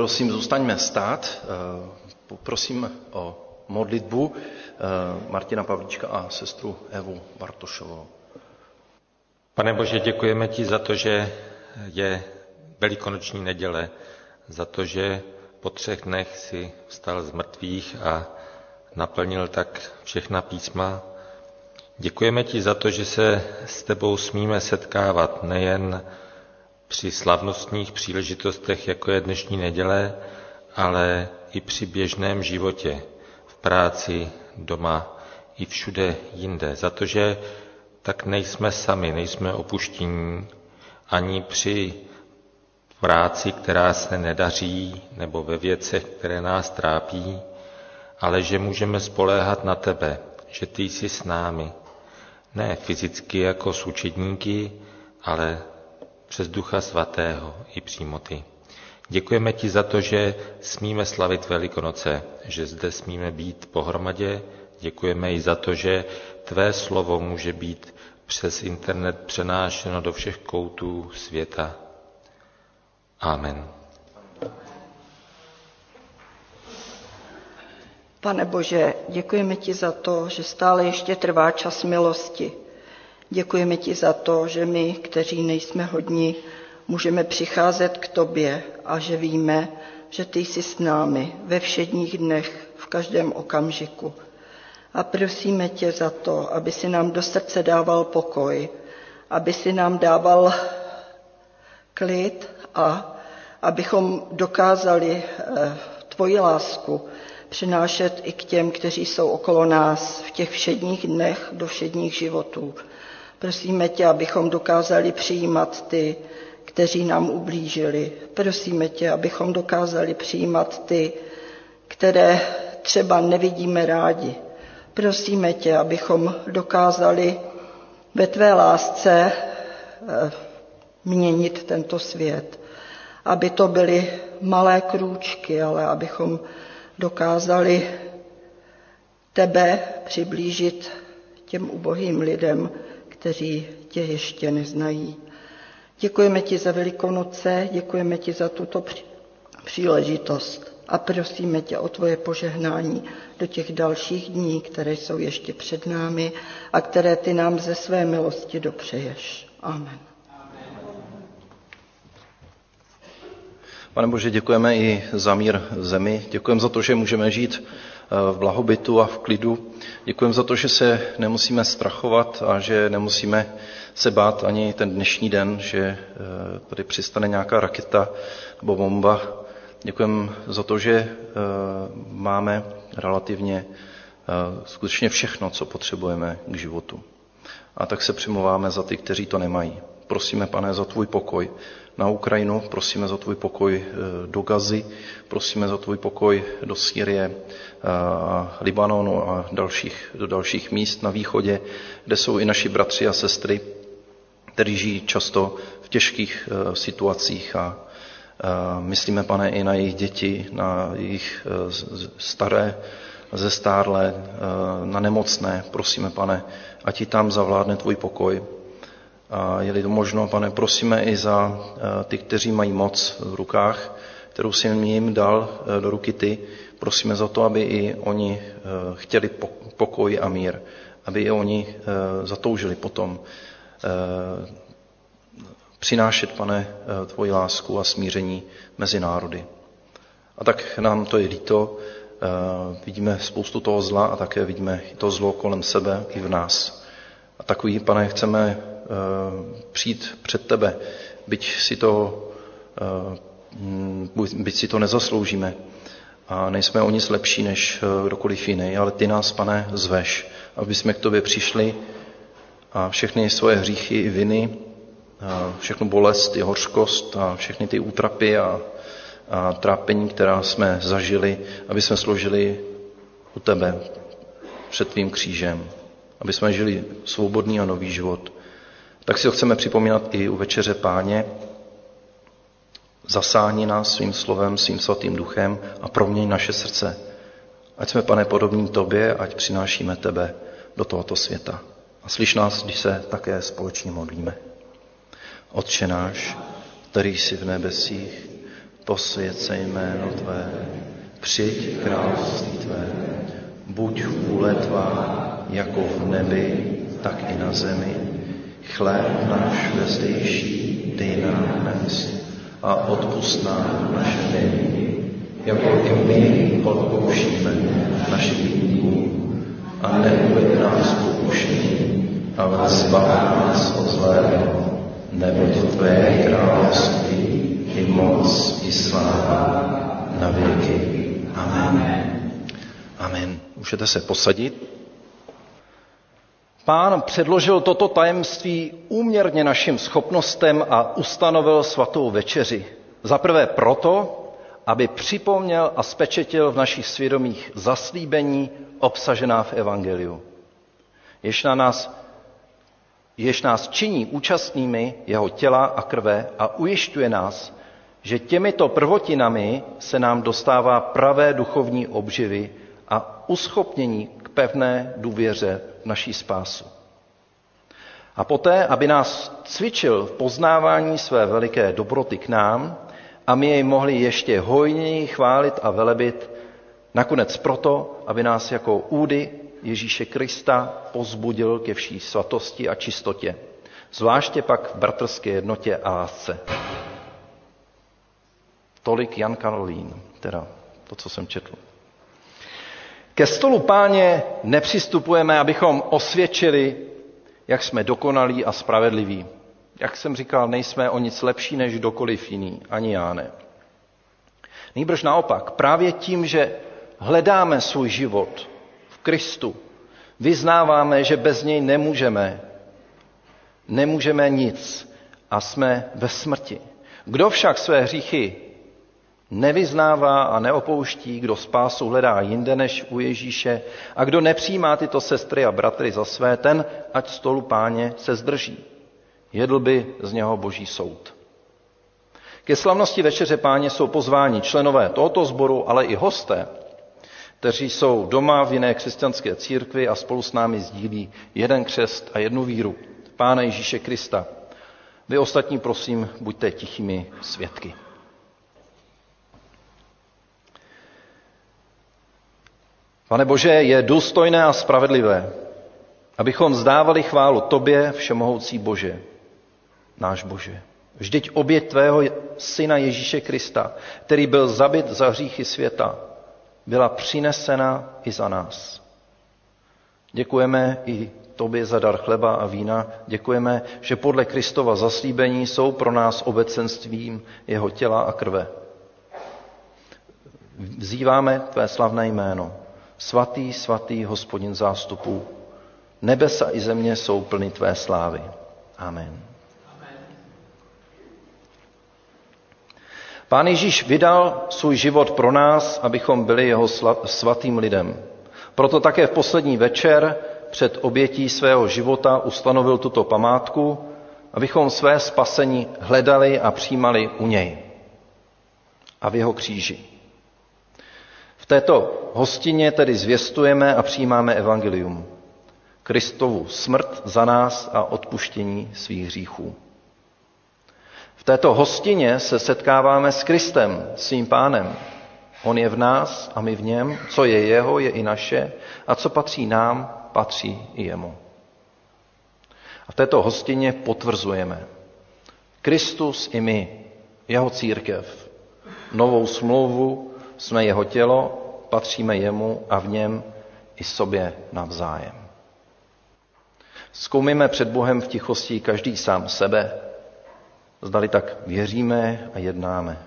prosím, zůstaňme stát. Poprosím o modlitbu Martina Pavlíčka a sestru Evu Bartošovou. Pane Bože, děkujeme ti za to, že je velikonoční neděle, za to, že po 3 dnech si vstal z mrtvých a naplnil tak všechna písma. Děkujeme ti za to, že se s tebou smíme setkávat nejen při slavnostních příležitostech, jako je dnešní neděle, ale i při běžném životě, v práci, doma i všude jinde. Za to, že tak nejsme sami, nejsme opuštění ani při práci, která se nedaří, nebo ve věcech, které nás trápí, ale že můžeme spoléhat na tebe, že ty jsi s námi. Ne fyzicky jako s učedníky, ale přes Ducha Svatého i přímo ty. Děkujeme ti za to, že smíme slavit Velikonoce, že zde smíme být pohromadě. Děkujeme i za to, že tvé slovo může být přes internet přenášeno do všech koutů světa. Amen. Pane Bože, děkujeme ti za to, že stále ještě trvá čas milosti. Děkujeme ti za to, že my, kteří nejsme hodní, můžeme přicházet k tobě a že víme, že ty jsi s námi ve všedních dnech, v každém okamžiku. A prosíme tě za to, aby si nám do srdce dával pokoj, aby si nám dával klid a abychom dokázali tvoji lásku přinášet i k těm, kteří jsou okolo nás v těch všedních dnech do všedních životů. Prosíme tě, abychom dokázali přijímat ty, kteří nám ublížili. Prosíme tě, abychom dokázali přijímat ty, které třeba nevidíme rádi. Prosíme tě, abychom dokázali ve tvé lásce měnit tento svět. Aby to byly malé krůčky, ale abychom dokázali tebe přiblížit těm ubohým lidem, kteří tě ještě neznají. Děkujeme ti za Velikonoce, děkujeme ti za tuto příležitost a prosíme tě o tvoje požehnání do těch dalších dní, které jsou ještě před námi a které ty nám ze své milosti dopřeješ. Amen. Pane Bože, děkujeme i za mír v zemi, děkujeme za to, že můžeme žít v blahobytu a v klidu. Děkujeme za to, že se nemusíme strachovat a že nemusíme se bát ani ten dnešní den, že tady přistane nějaká raketa nebo bomba. Děkujeme za to, že máme relativně skutečně všechno, co potřebujeme k životu. A tak se přimlouváme za ty, kteří to nemají. Prosíme, Pane, za tvůj pokoj na Ukrajinu, prosíme za tvůj pokoj do Gazy, prosíme za tvůj pokoj do Sýrie, Libanonu a do dalších míst na východě, kde jsou i naši bratři a sestry, kteří žijí často v těžkých situacích a myslíme, Pane, i na jejich děti, na jejich staré, zestárlé, na nemocné. Prosíme, Pane, ať i tam zavládne tvůj pokoj. A je-li to možno, Pane, prosíme i za ty, kteří mají moc v rukách, kterou si jim dal do ruky ty. Prosíme za to, aby i oni chtěli pokoj a mír, aby i oni zatoužili potom přinášet, Pane, tvoji lásku a smíření mezi národy. A tak nám to je líto, vidíme spoustu toho zla a také vidíme i to zlo kolem sebe i v nás. A takový, Pane, chceme přijít před tebe, byť si to nezasloužíme a nejsme o nic lepší než kdokoliv jiný, ale ty nás, Pane, zveš, aby jsme k tobě přišli a všechny svoje hříchy i viny, všechnu bolest i hořkost a všechny ty útrapy a trápení, která jsme zažili, aby jsme složili u tebe před tvým křížem, aby jsme žili svobodný a nový život. Tak si ho chceme připomínat i u Večeře Páně. Zasáhni nás svým slovem, svým svatým duchem a proměň naše srdce. Ať jsme, Pane, podobní tobě, ať přinášíme tebe do tohoto světa. A slyš nás, když se také společně modlíme. Otče náš, který jsi v nebesích, posvěcej jméno Tvé, přijď království Tvé, buď vůle Tvá, jako v nebi, tak i na zemi. Chléb náš vezdejší dej nám dnes a odpusť nám naše viny, jako i my odpouštíme našim viníkům. A neuveď nás v pokušení, ale zbav nás od zlého, neboť Tvé je království, i moc, i sláva na věky. Amen. Amen. Můžete se posadit. Pán předložil toto tajemství úměrně našim schopnostem a ustanovil svatou večeři. Zaprvé proto, aby připomněl a spečetil v našich svědomích zaslíbení obsažená v evangeliu. Jež nás činí účastnými jeho těla a krve a ujišťuje nás, že těmito prvotinami se nám dostává pravé duchovní obživy a uschopnění k pevné důvěře v naší spásu. A poté, aby nás cvičil v poznávání své veliké dobroty k nám a my jej mohli ještě hojněji chválit a velebit, nakonec proto, aby nás jako údy Ježíše Krista pozbudil ke vší svatosti a čistotě, zvláště pak v bratrské jednotě a lásce. Tolik Jan Kalvín, teda to, co jsem četl. Ke stolu Páně nepřistupujeme, abychom osvědčili, jak jsme dokonalí a spravedliví. Jak jsem říkal, nejsme o nic lepší než kdokoliv jiný, ani já ne. Nýbrž naopak, právě tím, že hledáme svůj život v Kristu, vyznáváme, že bez něj nemůžeme nic a jsme ve smrti. Kdo však své hříchy nevyznává a neopouští, kdo spásu hledá jinde než u Ježíše a kdo nepřijímá tyto sestry a bratry za své, ten ať stolu Páně se zdrží. Jedl by z něho Boží soud. Ke slavnosti večeře Páně jsou pozváni členové tohoto sboru, ale i hosté, kteří jsou doma v jiné křesťanské církvi a spolu s námi sdílí jeden křest a jednu víru, Pána Ježíše Krista. Vy ostatní, prosím, buďte tichými svědky. Pane Bože, je důstojné a spravedlivé, abychom vzdávali chválu Tobě, všemohoucí Bože, náš Bože. Vždyť oběť Tvého Syna Ježíše Krista, který byl zabit za hříchy světa, byla přinesena i za nás. Děkujeme i Tobě za dar chleba a vína. Děkujeme, že podle Kristova zaslíbení jsou pro nás obecenstvím jeho těla a krve. Vzýváme Tvé slavné jméno. Svatý, svatý Hospodin zástupů, nebesa i země jsou plny Tvé slávy. Amen. Pán Ježíš vydal svůj život pro nás, abychom byli jeho svatým lidem. Proto také v poslední večer před obětí svého života ustanovil tuto památku, abychom své spasení hledali a přijímali u něj a v jeho kříži. V této hostině tedy zvěstujeme a přijímáme evangelium. Kristovu smrt za nás a odpuštění svých hříchů. V této hostině se setkáváme s Kristem, svým Pánem. On je v nás a my v něm. Co je jeho, je i naše. A co patří nám, patří i jemu. A v této hostině potvrzujeme. Kristus i my, jeho církev. Novou smlouvu, jsme jeho tělo, patříme jemu a v něm i sobě navzájem. Zkoumíme před Bohem v tichosti každý sám sebe, zdali tak věříme a jednáme.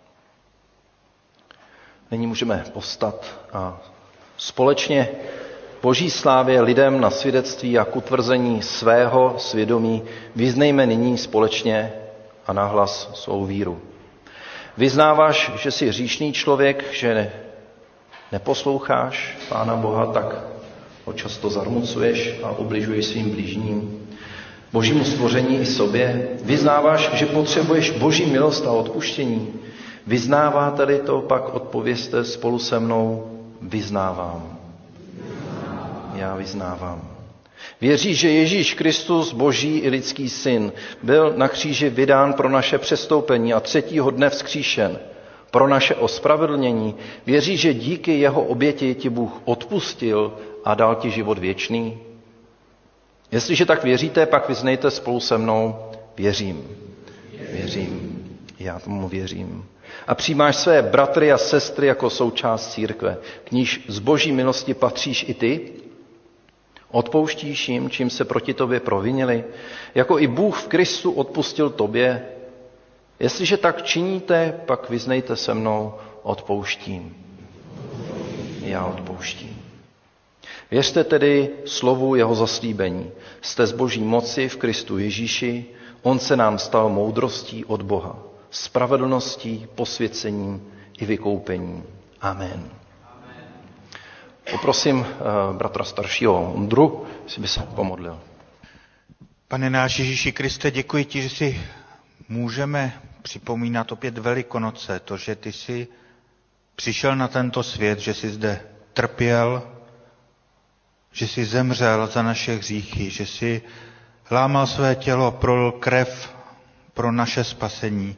Nyní můžeme povstat a společně Boží slávě lidem na svědectví a k utvrzení svého svědomí vyznejme nyní společně a nahlas svou víru. Vyznáváš, že jsi hříšný člověk, že neposloucháš Pána Boha, tak ho často zarmucuješ a ubližuješ svým blížním, Božímu stvoření i sobě. Vyznáváš, že potřebuješ Boží milost a odpuštění. Vyznáváte-li to, pak odpovězte spolu se mnou: vyznávám. Já vyznávám. Věříš, že Ježíš Kristus, Boží i lidský syn, byl na kříži vydán pro naše přestoupení a třetího dne vzkříšen. pro naše ospravedlnění. Věříš, že díky jeho oběti ti Bůh odpustil a dal ti život věčný? Jestliže tak věříte, pak vyznejte spolu se mnou: věřím. Věřím. Já tomu věřím. A přijímáš své bratry a sestry jako součást církve, k níž z boží milosti patříš i ty? Odpouštíš jim, čím se proti tobě provinili, jako i Bůh v Kristu odpustil tobě? Jestliže tak činíte, pak vyznejte se mnou: odpouštím. Já odpouštím. Věřte tedy slovu jeho zaslíbení. Jste z boží moci v Kristu Ježíši, on se nám stal moudrostí od Boha, spravedlností, posvěcením i vykoupením. Amen. Poprosím bratra staršího Ondru, jestli by se pomodlil. Pane náš Ježíši Kriste, děkuji ti, že si můžeme připomínat opět Velikonoce, to, že ty jsi přišel na tento svět, že jsi zde trpěl, že jsi zemřel za naše hříchy, že jsi lámal své tělo, prolil krev pro naše spasení.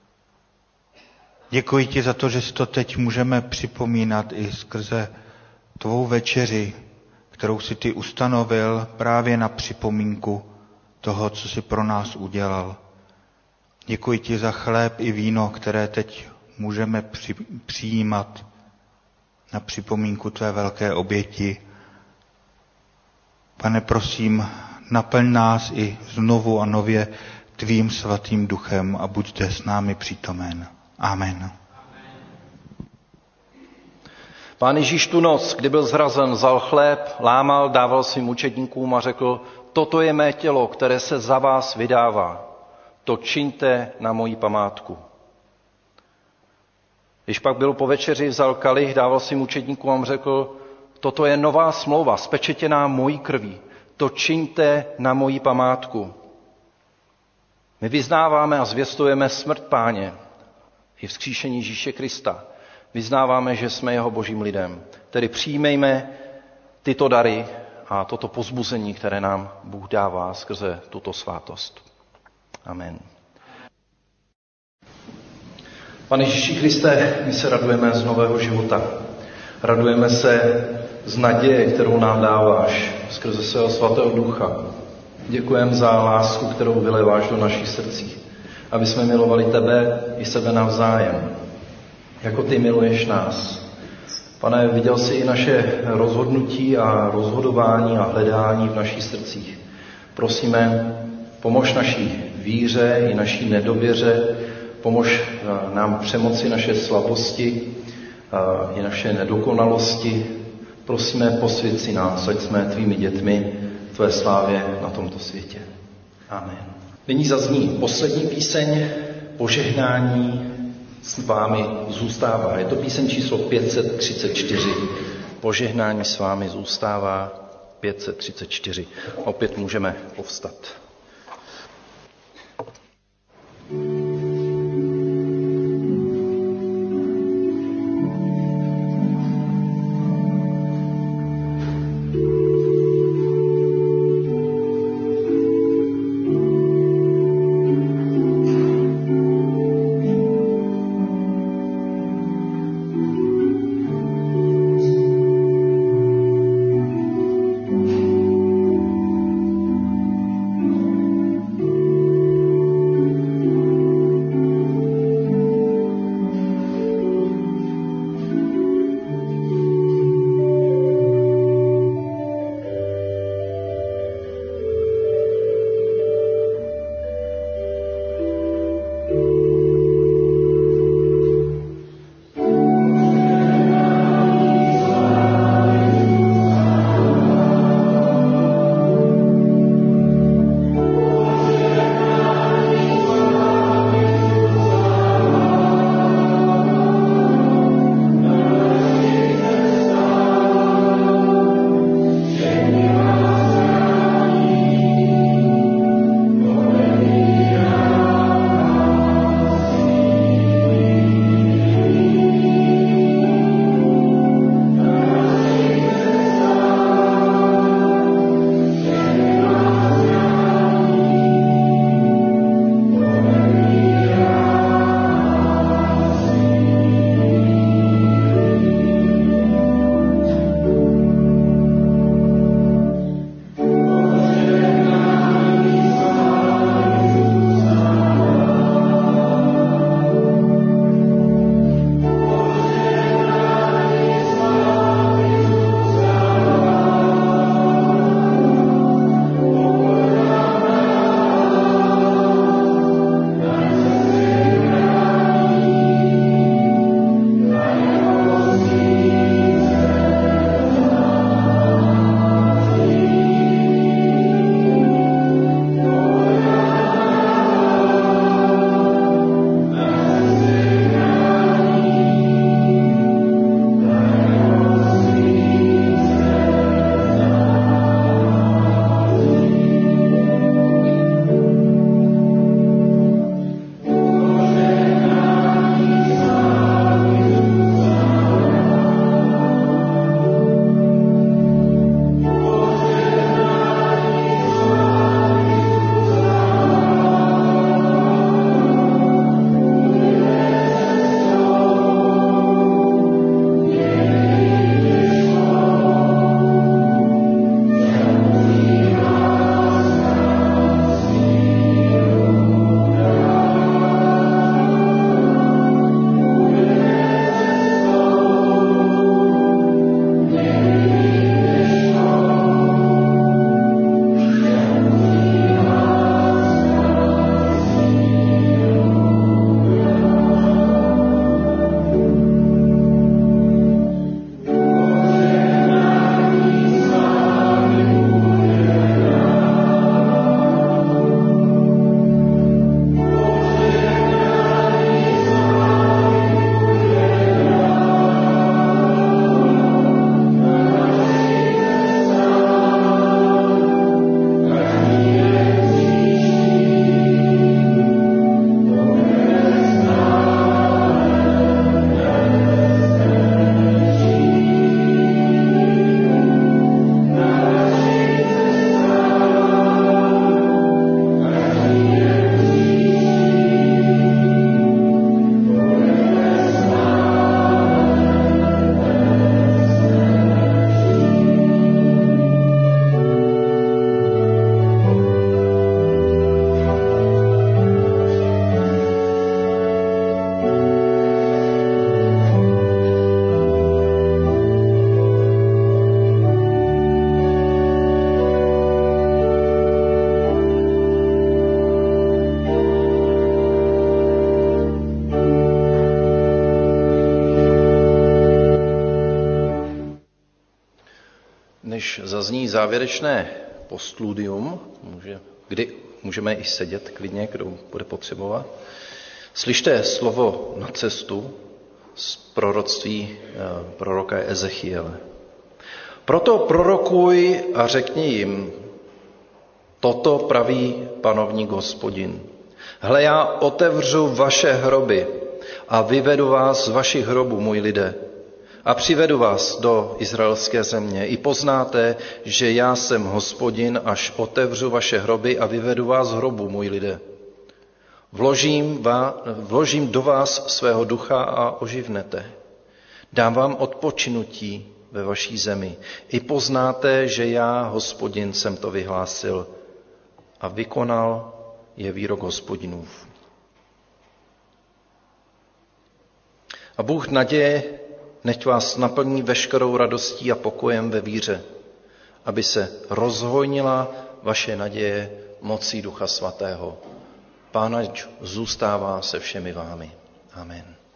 Děkuji ti za to, že si to teď můžeme připomínat i skrze tvou večeři, kterou si ty ustanovil právě na připomínku toho, co jsi pro nás udělal. Děkuji ti za chléb i víno, které teď můžeme přijímat na připomínku tvé velké oběti. Pane, prosím, naplň nás i znovu a nově tvým svatým duchem a buď zde s námi přítomen. Amen. Pán Ježíš tu noc, kdy byl zhrazen, vzal chléb, lámal, dával svým učedníkům a řekl: toto je mé tělo, které se za vás vydává. To čiňte na moji památku. Když pak byl po večeři, vzal kalich, dával svým učedníkům a řekl: toto je nová smlouva, spečetěná mojí krví. To čiňte na moji památku. My vyznáváme a zvěstujeme smrt Páně i vzkříšení Ježíše Krista. Vyznáváme, že jsme jeho božím lidem. Tedy přijmejme tyto dary a toto povzbuzení, které nám Bůh dává skrze tuto svátost. Amen. Pane Ježíši Kriste, my se radujeme z nového života. Radujeme se z naděje, kterou nám dáváš skrze svého svatého ducha. Děkujeme za lásku, kterou vyléváš do našich srdcí, aby jsme milovali tebe i sebe navzájem, jako ty miluješ nás. Pane, viděl jsi i naše rozhodnutí a rozhodování a hledání v našich srdcích. Prosíme, pomož naší víře i naší nedověře, pomož nám přemoci naše slabosti i naše nedokonalosti. Prosíme, posvěť si nás, ať jsme tvými dětmi v tvé slávě na tomto světě. Amen. Nyní zazní poslední píseň, Požehnání s vámi zůstává. Je to píseň číslo 534. Požehnání s vámi zůstává, 534. Opět můžeme povstat. zazní závěrečné postludium, kdy můžeme i sedět klidně, kdo bude potřebovat. Slyšte slovo na cestu z proroctví proroka Ezechiele. Proto prorokuj a řekni jim, toto praví panovník Hospodin. Hle, já otevřu vaše hroby a vyvedu vás z vašich hrobů, můj lidé, a přivedu vás do izraelské země. I poznáte, že já jsem Hospodin, až otevřu vaše hroby a vyvedu vás z hrobu, můj lidé. Vložím do vás svého ducha a oživnete. Dám vám odpočinutí ve vaší zemi. I poznáte, že já, Hospodin, jsem to vyhlásil a vykonal je výrok Hospodinův. A Bůh naděje nechť vás naplní veškerou radostí a pokojem ve víře, aby se rozhojnila vaše naděje mocí Ducha Svatého. Pán ať zůstává se všemi vámi. Amen.